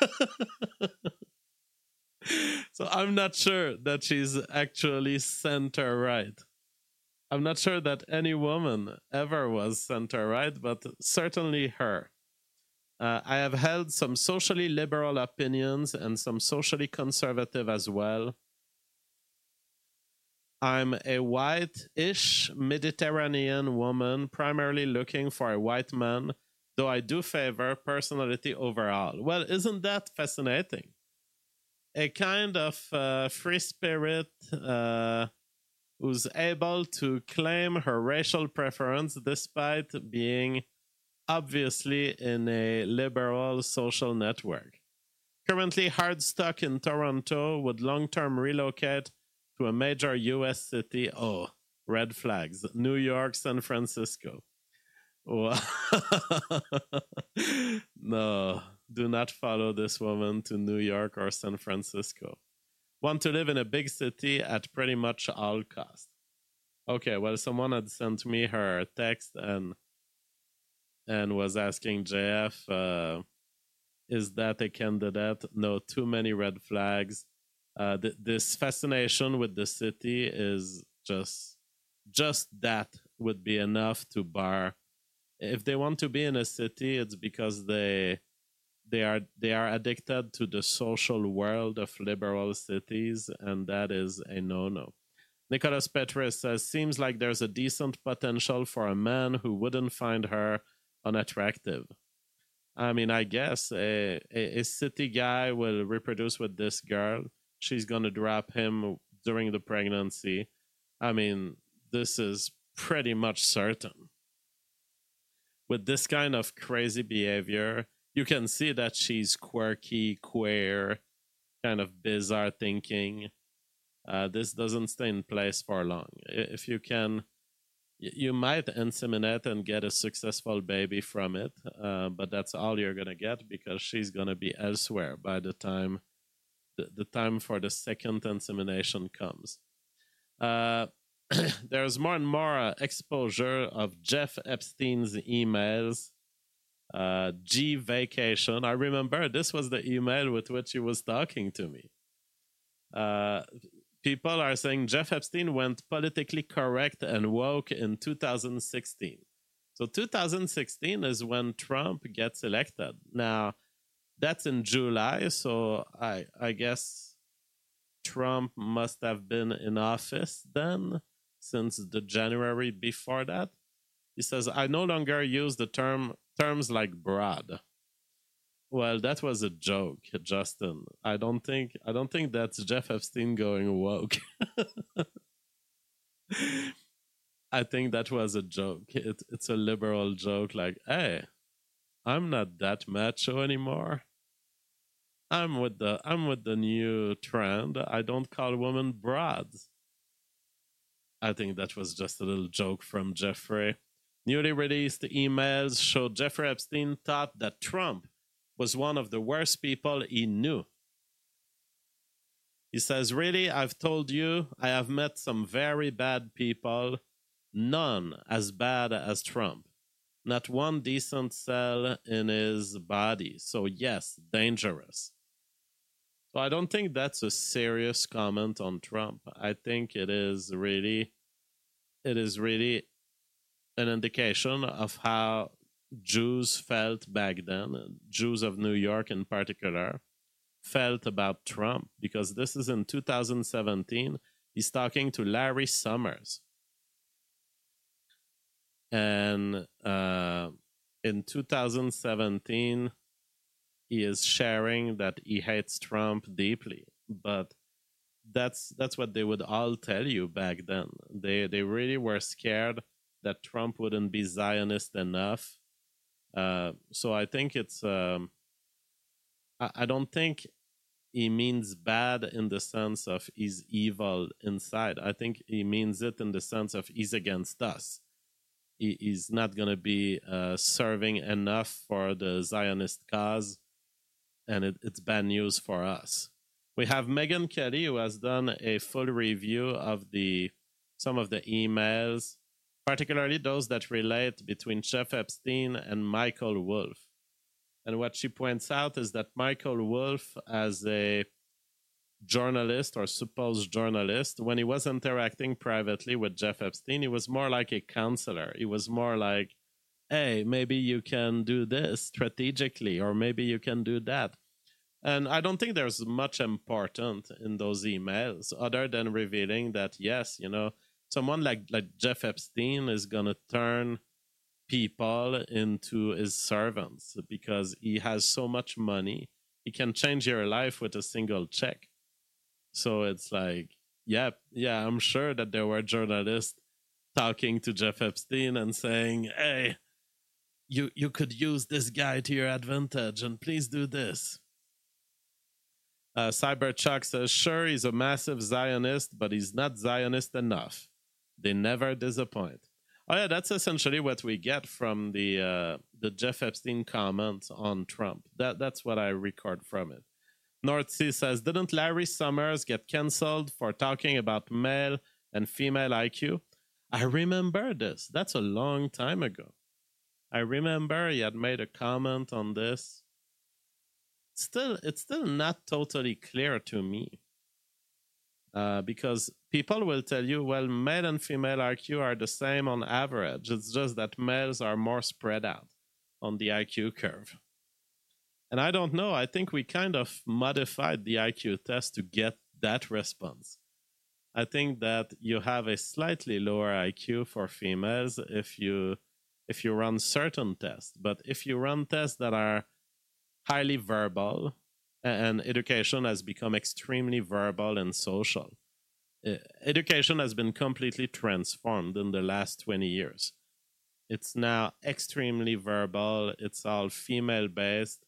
S1: So I'm not sure that she's actually center-right. I'm not sure that any woman ever was center-right, but certainly her. Uh, I have held some socially liberal opinions and some socially conservative as well. I'm a white-ish Mediterranean woman, primarily looking for a white man, though I do favor personality overall. Well, isn't that fascinating? A kind of uh, free spirit uh, who's able to claim her racial preference despite being obviously in a liberal social network. Currently hard stuck in Toronto, would long-term relocate to a major U S city. Oh, red flags. New York, San Francisco. Oh. No, do not follow this woman to New York or San Francisco. Want to live in a big city at pretty much all costs. Okay, well, someone had sent me her text and and was asking J F, uh, is that a candidate? No, too many red flags. Uh, th- this fascination with the city is just just that would be enough to bar. If they want to be in a city, it's because they they are they are addicted to the social world of liberal cities, and that is a no-no. Nicholas Petrus says, seems like there's a decent potential for a man who wouldn't find her unattractive. I mean, I guess a, a, a city guy will reproduce with this girl. She's going to drop him during the pregnancy. I mean, this is pretty much certain. With this kind of crazy behavior, you can see that she's quirky, queer, kind of bizarre thinking. Uh, this doesn't stay in place for long. If you can, you might inseminate and get a successful baby from it, uh, but that's all you're going to get because she's going to be elsewhere by the time the, the time for the second insemination comes. Uh, there's more and more uh, exposure of Jeff Epstein's emails. Uh, G Vacation. I remember this was the email with which he was talking to me. Uh, people are saying Jeff Epstein went politically correct and woke in two thousand sixteen. So two thousand sixteen is when Trump gets elected. Now, that's in July, so I I guess Trump must have been in office then, since the January before that. He says, I no longer use the term terms like broad. Well, that was a joke, Justin. I don't think I don't think that's Jeff Epstein going woke. I think that was a joke. It, it's a liberal joke like, hey, I'm not that macho anymore. I'm with the I'm with the new trend. I don't call women broads. I think that was just a little joke from Jeffrey. Newly released emails show Jeffrey Epstein thought that Trump was one of the worst people he knew. He says, really, I've told you, I have met some very bad people, none as bad as Trump. Not one decent cell in his body. So yes, dangerous. So I don't think that's a serious comment on Trump. I think it is really, it is really an indication of how Jews felt back then, Jews of New York in particular, felt about Trump, because this is in two thousand seventeen. He's talking to Larry Summers. And uh, in two thousand seventeen, he is sharing that he hates Trump deeply. But that's that's what they would all tell you back then. They they really were scared that Trump wouldn't be Zionist enough. Uh, so I think it's... Um, I, I don't think he means bad in the sense of he's evil inside. I think he means it in the sense of he's against us. He, he's not going to be uh, serving enough for the Zionist cause, and it, it's bad news for us. We have Megyn Kelly, who has done a full review of the some of the emails, particularly those that relate between Jeff Epstein and Michael Wolff. And what she points out is that Michael Wolff, as a journalist or supposed journalist, when he was interacting privately with Jeff Epstein, he was more like a counselor. He was more like hey, maybe you can do this strategically, or maybe you can do that. And I don't think there's much important in those emails other than revealing that, yes, you know, someone like, like Jeff Epstein is going to turn people into his servants because he has so much money. He can change your life with a single check. So it's like, yeah, yeah, I'm sure that there were journalists talking to Jeff Epstein and saying, hey, you, you could use this guy to your advantage and please do this. Uh, Cyberchuck says, sure, he's a massive Zionist, but he's not Zionist enough. They never disappoint. Oh yeah, that's essentially what we get from the uh, the Jeff Epstein comments on Trump. That That's what I record from it. North Sea says, didn't Larry Summers get canceled for talking about male and female I Q? I remember this. That's a long time ago. I remember he had made a comment on this. Still, it's still not totally clear to me. Uh, because people will tell you, well, male and female I Q are the same on average. It's just that males are more spread out on the I Q curve. And I don't know. I think we kind of modified the I Q test to get that response. I think that you have a slightly lower I Q for females if you if you run certain tests. But if you run tests that are highly verbal, and education has become extremely verbal and social. Uh, education has been completely transformed in the last twenty years. It's now extremely verbal. It's all female-based.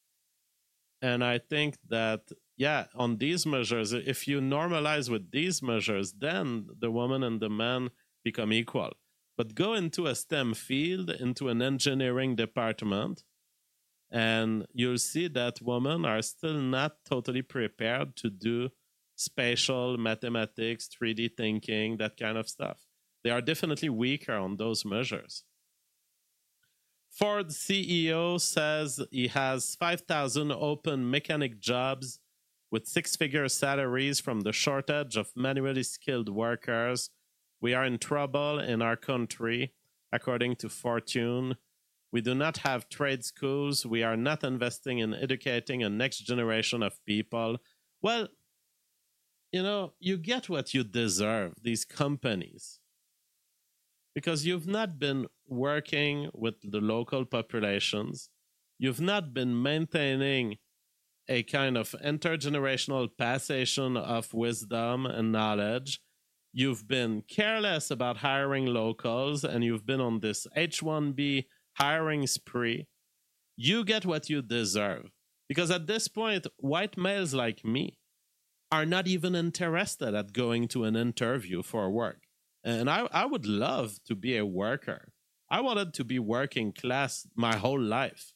S1: And I think that, yeah, on these measures, if you normalize with these measures, then the woman and the man become equal. But go into a STEM field, into an engineering department, and you'll see that women are still not totally prepared to do spatial mathematics, three D thinking, that kind of stuff. They are definitely weaker on those measures. Ford C E O says he has five thousand open mechanic jobs with six-figure salaries from the shortage of manually skilled workers. We are in trouble in our country, according to Fortune. We do not have trade schools. We are not investing in educating a next generation of people. Well, you know, you get what you deserve, these companies, because you've not been working with the local populations. You've not been maintaining a kind of intergenerational passation of wisdom and knowledge. You've been careless about hiring locals, and you've been on this H one B hiring spree. You get what you deserve. Because at this point, white males like me are not even interested at going to an interview for work. And I, I would love to be a worker. I wanted to be working class my whole life.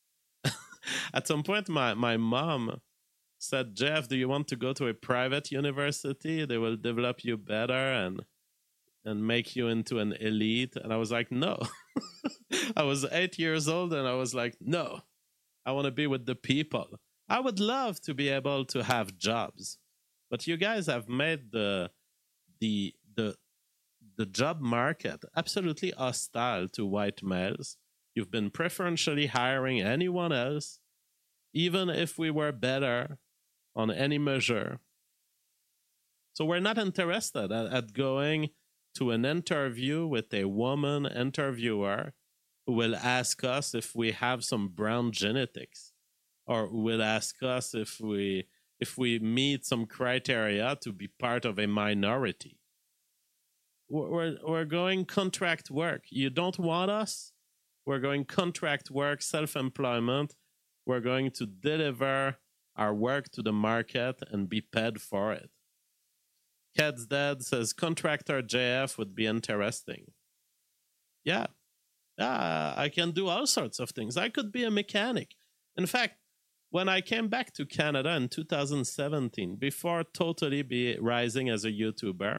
S1: At some point, my, my mom said, Jeff, do you want to go to a private university? They will develop you better and and make you into an elite. And I was like, no. I was eight years old and I was like, no, I want to be with the people. I would love to be able to have jobs, but you guys have made the the the the job market absolutely hostile to white males. You've been preferentially hiring anyone else, even if we were better on any measure. So we're not interested at, at going to an interview with a woman interviewer who will ask us if we have some brown genetics, or who will ask us if we if we meet some criteria to be part of a minority. We're, we're going contract work. You don't want us? We're going contract work, self-employment. We're going to deliver our work to the market and be paid for it. Cat's Dead says, contractor J F would be interesting. Yeah. Yeah, I can do all sorts of things. I could be a mechanic. In fact, when I came back to Canada in two thousand seventeen, before totally be rising as a YouTuber,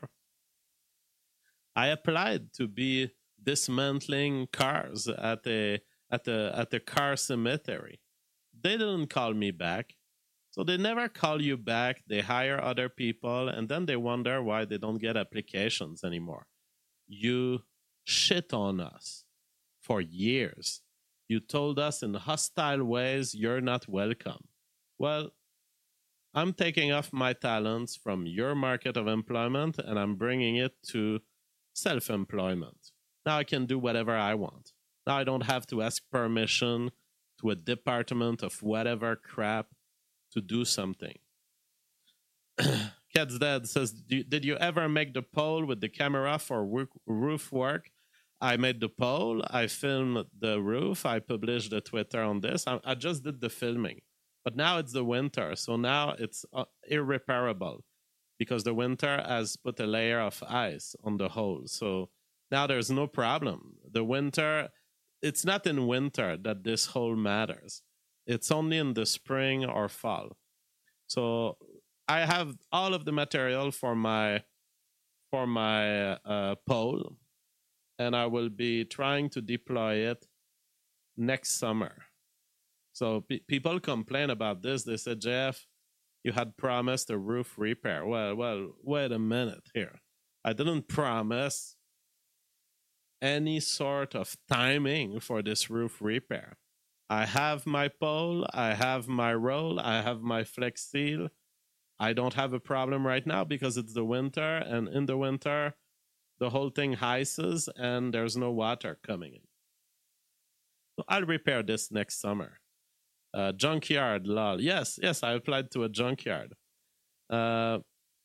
S1: I applied to be dismantling cars at a at a at a car cemetery. They didn't call me back. So they never call you back. They hire other people, and then they wonder why they don't get applications anymore. You shit on us for years. You told us in hostile ways you're not welcome. Well, I'm taking off my talents from your market of employment and I'm bringing it to self-employment. Now I can do whatever I want. Now I don't have to ask permission to a department of whatever crap to do something. Cat's Dead says, did you ever make the poll with the camera for roof work? I made the poll. I filmed the roof. I published the Twitter on this. I, I just did the filming. But now it's the winter. So now it's uh, irreparable because the winter has put a layer of ice on the hole. So now there's no problem. The winter, it's not in winter that this hole matters. It's only in the spring or fall. So I have all of the material for my for my uh, poll, and I will be trying to deploy it next summer. So pe- people complain about this. They said, J F, you had promised a roof repair. Well, well, wait a minute here. I didn't promise any sort of timing for this roof repair. I have my pole, I have my roll, I have my Flex Seal. I don't have a problem right now because it's the winter, and in the winter, the whole thing ices and there's no water coming in. So I'll repair this next summer. Uh, junkyard, lol. Yes, yes, I applied to a junkyard. Uh,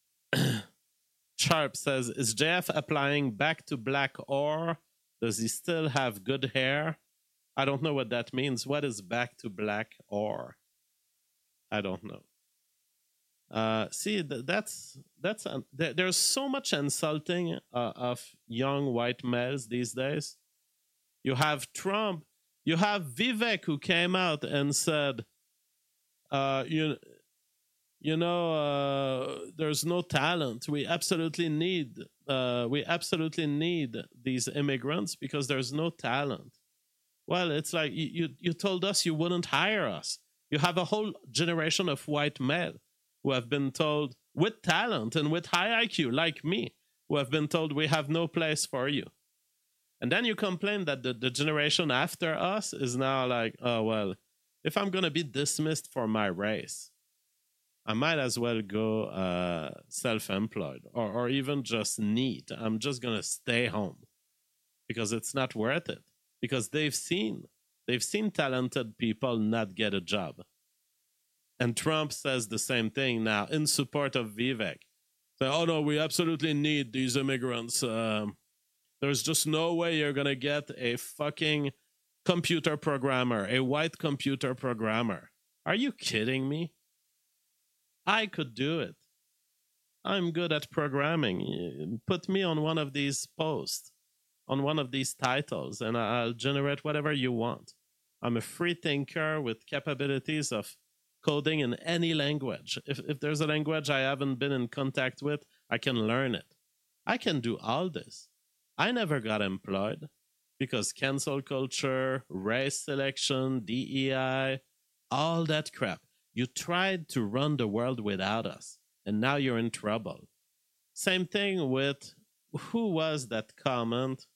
S1: Sharp says, is J F applying back to black ore? Does he still have good hair? I don't know what that means. What is back to black ore? I don't know. Uh, see, th- that's that's uh, th- there's so much insulting uh, of young white males these days. You have Trump, you have Vivek who came out and said, uh, you, you know, uh, there's no talent. We absolutely need, uh, we absolutely need these immigrants because there's no talent. Well, it's like you, you, you told us you wouldn't hire us. You have a whole generation of white men who have been told, with talent and with high I Q, like me, who have been told we have no place for you. And then you complain that the, the generation after us is now like, oh, well, if I'm going to be dismissed for my race, I might as well go uh, self-employed or, or even just neat. I'm just going to stay home because it's not worth it. Because they've seen, they've seen talented people not get a job. And Trump says the same thing now in support of Vivek. Say, oh no, we absolutely need these immigrants. Um, there's just no way you're going to get a fucking computer programmer, a white computer programmer. Are you kidding me? I could do it. I'm good at programming. Put me on one of these posts, on one of these titles, and I'll generate whatever you want. I'm a free thinker with capabilities of coding in any language. If if there's a language I haven't been in contact with, I can learn it. I can do all this. I never got employed because cancel culture, race selection, D E I, all that crap. You tried to run the world without us, and now you're in trouble. Same thing with, who was that comment?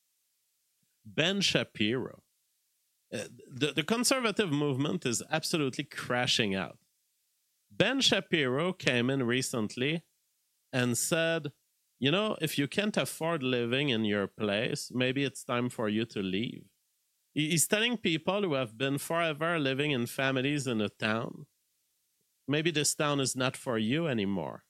S1: Ben Shapiro. Uh, the, the conservative movement is absolutely crashing out. Ben Shapiro came in recently and said, you know, if you can't afford living in your place, maybe it's time for you to leave. He's telling people who have been forever living in families in a town, maybe this town is not for you anymore.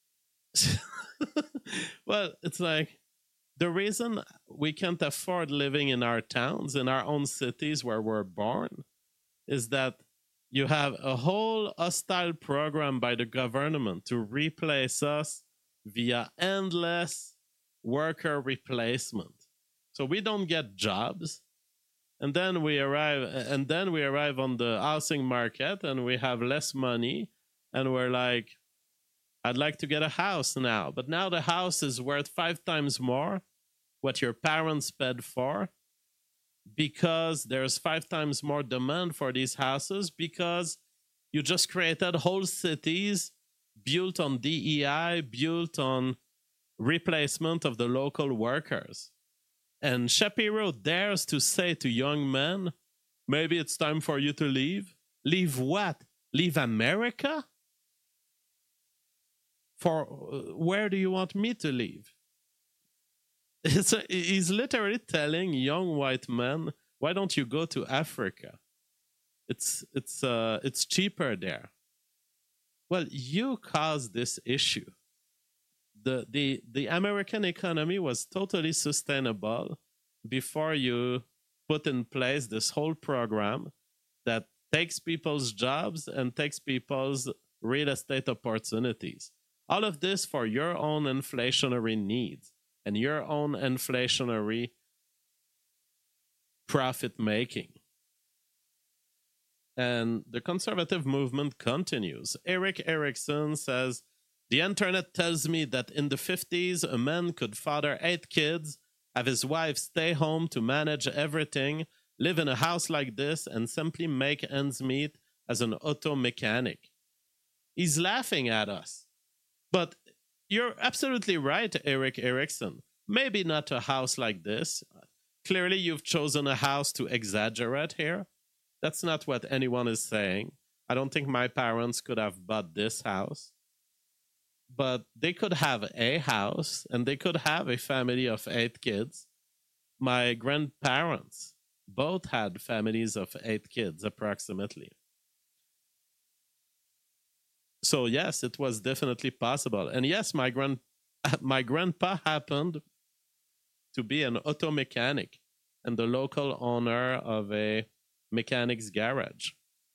S1: Well, it's like, the reason we can't afford living in our towns, in our own cities where we're born, is that you have a whole hostile program by the government to replace us via endless worker replacement. So we don't get jobs, and then we arrive, and then we arrive on the housing market, and we have less money, and we're like, I'd like to get a house now, but now the house is worth five times more what your parents paid for, because there's five times more demand for these houses, because you just created whole cities built on D E I, built on replacement of the local workers. And Shapiro dares to say to young men, maybe it's time for you to leave. Leave what? Leave America? For uh, where do you want me to leave? It's a, he's literally telling young white men, why don't you go to Africa? It's it's uh it's cheaper there. Well, you caused this issue. The the the American economy was totally sustainable before you put in place this whole program that takes people's jobs and takes people's real estate opportunities. All of this for your own inflationary needs and your own inflationary profit making. And the conservative movement continues. Eric Erickson says, the internet tells me that in the fifties, a man could father eight kids, have his wife stay home to manage everything, live in a house like this, and simply make ends meet as an auto mechanic. He's laughing at us. But you're absolutely right, Eric Erickson. Maybe not a house like this. Clearly, you've chosen a house to exaggerate here. That's not what anyone is saying. I don't think my parents could have bought this house. But they could have a house, and they could have a family of eight kids. My grandparents both had families of eight kids, approximately. So yes, it was definitely possible. And yes, my grand my grandpa happened to be an auto mechanic and the local owner of a mechanic's garage.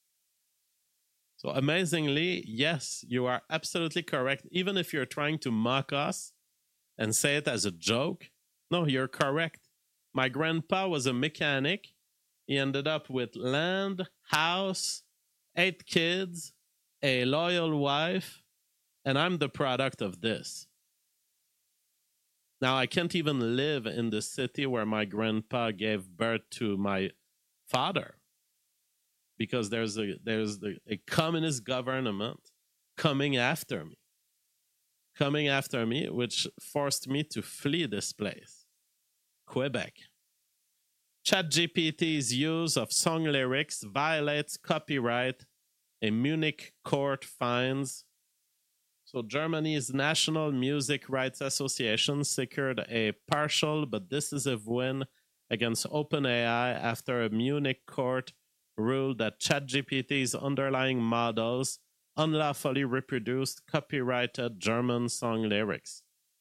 S1: So amazingly, yes, you are absolutely correct. Even if you're trying to mock us and say it as a joke, no, you're correct. My grandpa was a mechanic. He ended up with land, house, eight kids, a loyal wife, and I'm the product of this. Now, I can't even live in the city where my grandpa gave birth to my father because there's a there's the, a communist government coming after me, coming after me, which forced me to flee this place, Quebec. ChatGPT's use of song lyrics violates copyright. A Munich court finds. So Germany's National Music Rights Association secured a partial but decisive win against OpenAI after a Munich court ruled that ChatGPT's underlying models unlawfully reproduced copyrighted German song lyrics.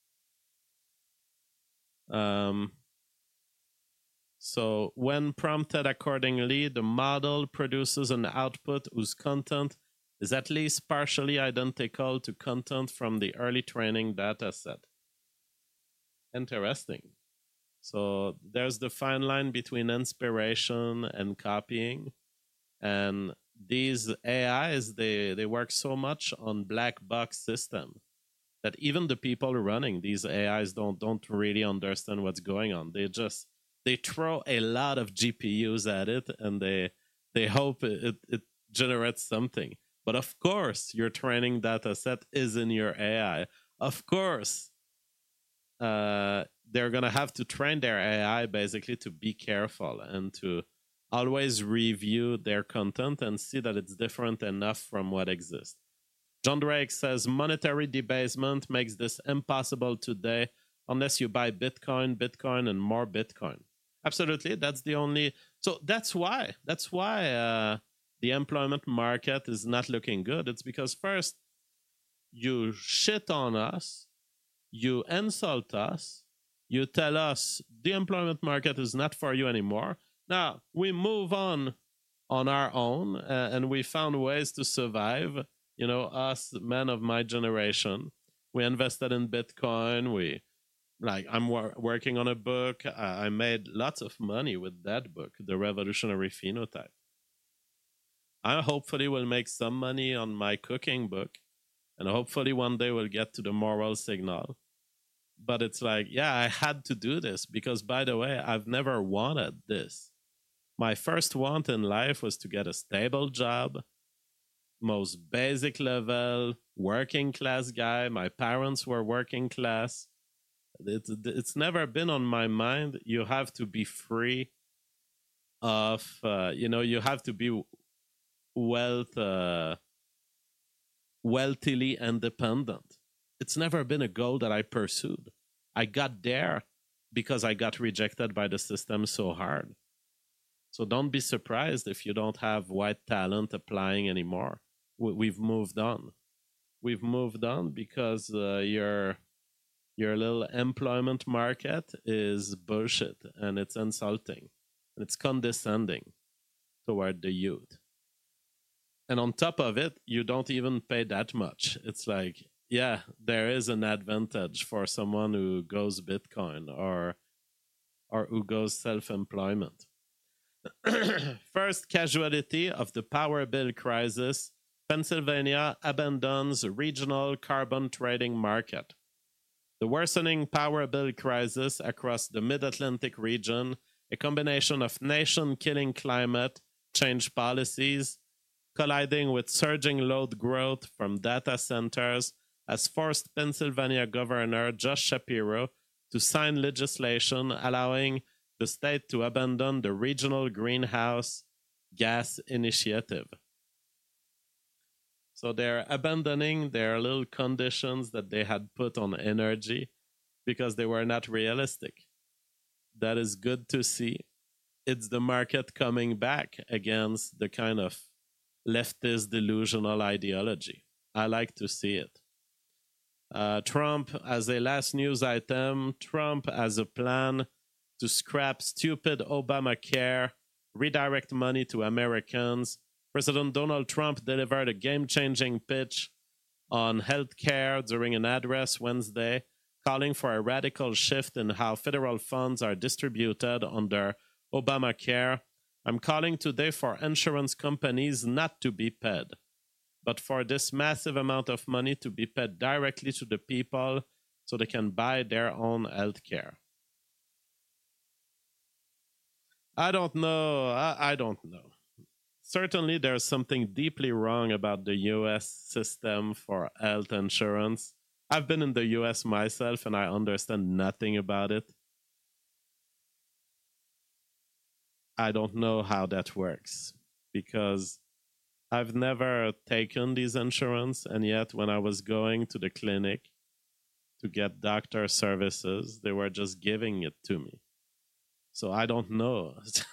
S1: Um, so when prompted accordingly, the model produces an output whose content is at least partially identical to content from the early training data set. Interesting. So there's the fine line between inspiration and copying. And these A Is, they, they work so much on black box system that even the people running these A Is don't, don't really understand what's going on. They just, they throw a lot of G P Us at it and they, they hope it, it generates something. But of course, your training data set is in your A I. Of course, uh, they're going to have to train their A I basically to be careful and to always review their content and see that it's different enough from what exists. John Drake says, monetary debasement makes this impossible today unless you buy Bitcoin, Bitcoin, and more Bitcoin. Absolutely, that's the only... So that's why. That's why... Uh, the employment market is not looking good. It's because first, you shit on us, you insult us, you tell us the employment market is not for you anymore. Now, we move on on our own, uh, and we found ways to survive. You know, us, men of my generation, we invested in Bitcoin. We, like, I'm wor- working on a book. I-, I made lots of money with that book, The Revolutionary Phenotype. I hopefully will make some money on my cooking book, and hopefully one day we'll get to the moral signal. But it's like, yeah, I had to do this because, by the way, I've never wanted this. My first want in life was to get a stable job, most basic level, working class guy. My parents were working class. It's, it's never been on my mind. You have to be free of, uh, you know, you have to be wealth, uh, wealthily independent. It's never been a goal that I pursued. I got there because I got rejected by the system so hard. So don't be surprised if you don't have white talent applying anymore. We've moved on. We've moved on because uh, your your little employment market is bullshit, and it's insulting, and it's condescending toward the youth. And on top of it, you don't even pay that much. It's like, yeah, there is an advantage for someone who goes Bitcoin or or who goes self-employment. First casualty of the power bill crisis, Pennsylvania abandons regional carbon trading market. The worsening power bill crisis across the mid-Atlantic region, a combination of nation-killing climate change policies colliding with surging load growth from data centers, has forced Pennsylvania Governor Josh Shapiro to sign legislation allowing the state to abandon the Regional Greenhouse Gas Initiative. So they're abandoning their little conditions that they had put on energy because they were not realistic. That is good to see. It's the market coming back against the kind of leftist delusional ideology. I like to see it. Uh, Trump, as a last news item, Trump has a plan to scrap stupid Obamacare, redirect money to Americans. President Donald Trump delivered a game-changing pitch on health care during an address Wednesday, calling for a radical shift in how federal funds are distributed under Obamacare. I'm calling today for insurance companies not to be paid, but for this massive amount of money to be paid directly to the people so they can buy their own health care. I don't know. I, I don't know. Certainly, there's something deeply wrong about the U S system for health insurance. I've been in the U S myself, and I understand nothing about it. I don't know how that works because I've never taken these insurance, and yet when I was going to the clinic to get doctor services, they were just giving it to me. So I don't know.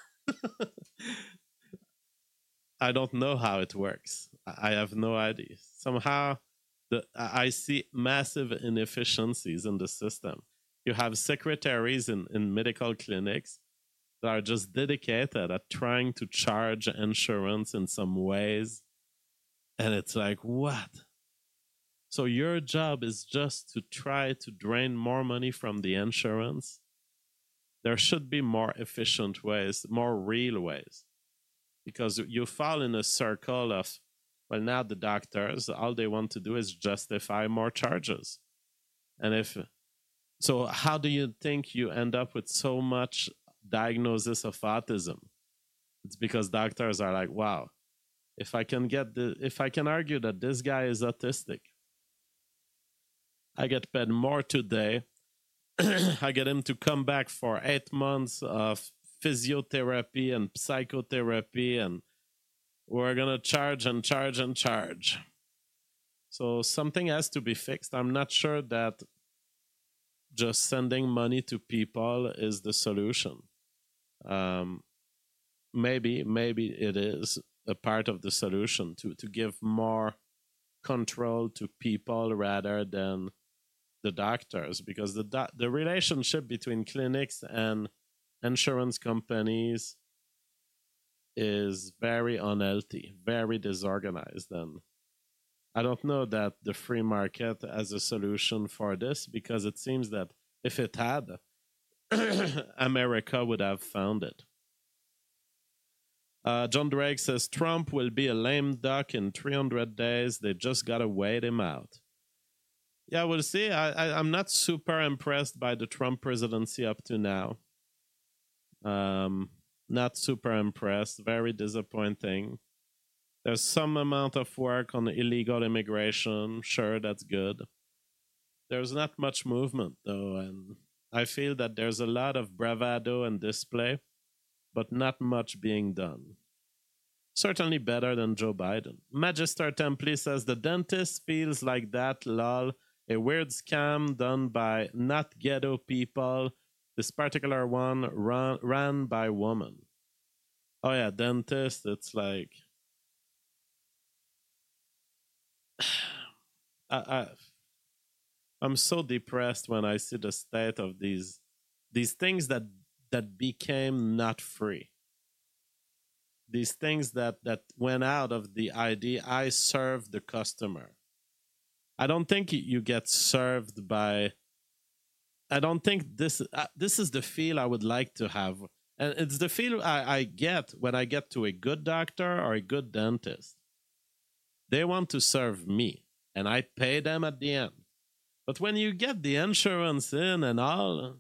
S1: I don't know how it works. I have no idea. Somehow, the, I see massive inefficiencies in the system. You have secretaries in, in medical clinics that are just dedicated at trying to charge insurance in some ways. And it's like, what? So your job is just to try to drain more money from the insurance? There should be more efficient ways, more real ways. Because you fall in a circle of, well, now the doctors, all they want to do is justify more charges. And if, so how do you think you end up with so much diagnosis of autism? It's because doctors are like, wow, if I can get the, if I can argue that this guy is autistic, I get paid more today. I get him to come back for eight months of physiotherapy and psychotherapy, and we're going to charge and charge and charge. So something has to be fixed. I'm not sure that just sending money to people is the solution. Um, maybe, maybe it is a part of the solution to, to give more control to people rather than the doctors, because the do- the relationship between clinics and insurance companies is very unhealthy, very disorganized, and I don't know that the free market has a solution for this, because it seems that if it had, America would have found it. Uh, John Drake says Trump will be a lame duck in three hundred days. They just gotta wait him out. Yeah, we'll see. I, I, I'm not super impressed by the Trump presidency up to now. Um, not super impressed. Very disappointing. There's some amount of work on illegal immigration. Sure, that's good. There's not much movement, though, and I feel that there's a lot of bravado and display, but not much being done. Certainly better than Joe Biden. Magister Templi says the dentist feels like that, lol, a weird scam done by not ghetto people. This particular one run, ran by woman. Oh yeah, dentist, it's like... I, I, I'm so depressed when I see the state of these these things that that became not free. These things that, that went out of the idea, I serve the customer. I don't think you get served by... I don't think this uh, this is the feel I would like to have. And it's the feel I, I get when I get to a good doctor or a good dentist. They want to serve me, and I pay them at the end. But when you get the insurance in and all,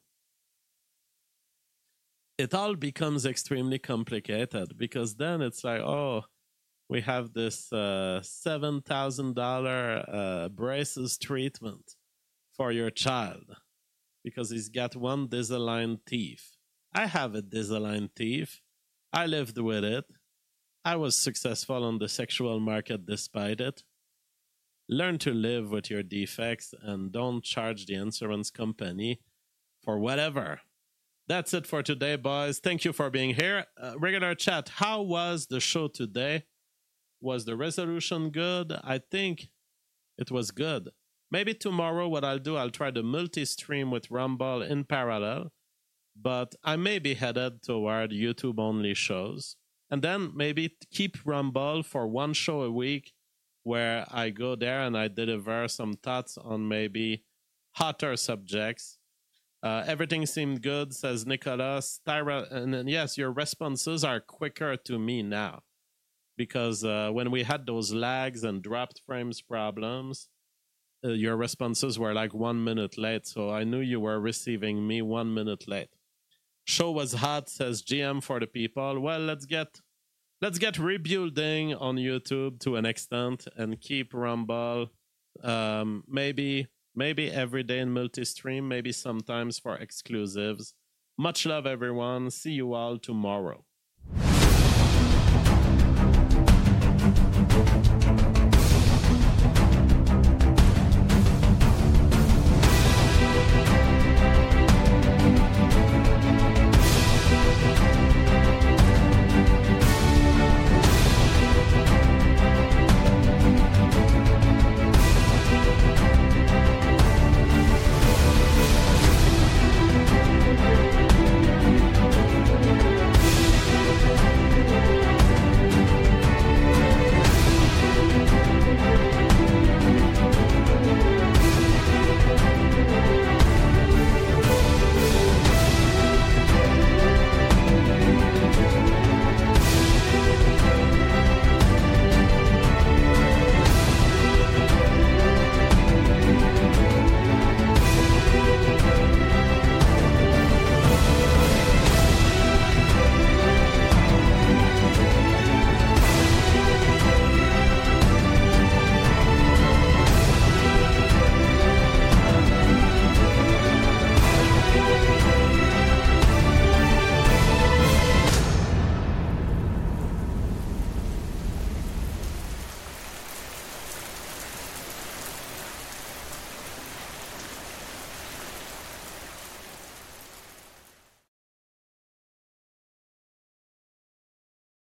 S1: it all becomes extremely complicated, because then it's like, oh, we have this uh, seven thousand dollars uh, braces treatment for your child because he's got one Invisalign teeth. I have a Invisalign teeth. I lived with it. I was successful on the sexual market despite it. Learn to live with your defects and don't charge the insurance company for whatever. That's it for today, boys. Thank you for being here. Uh, regular chat, how was the show today? Was the resolution good? I think it was good. Maybe tomorrow what I'll do, I'll try the multi-stream with Rumble in parallel, but I may be headed toward YouTube-only shows. And then maybe keep Rumble for one show a week where I go there and I deliver some thoughts on maybe hotter subjects. Uh, everything seemed good, says Nicholas. Tyra, and then, yes, your responses are quicker to me now. Because uh, when we had those lags and dropped frames problems, uh, your responses were like one minute late. So I knew you were receiving me one minute late. Show was hot, says G M for the people. Well, let's get let's get rebuilding on YouTube to an extent and keep Rumble. Um, maybe maybe every day in multi-stream, maybe sometimes for exclusives. Much love, everyone. See you all tomorrow.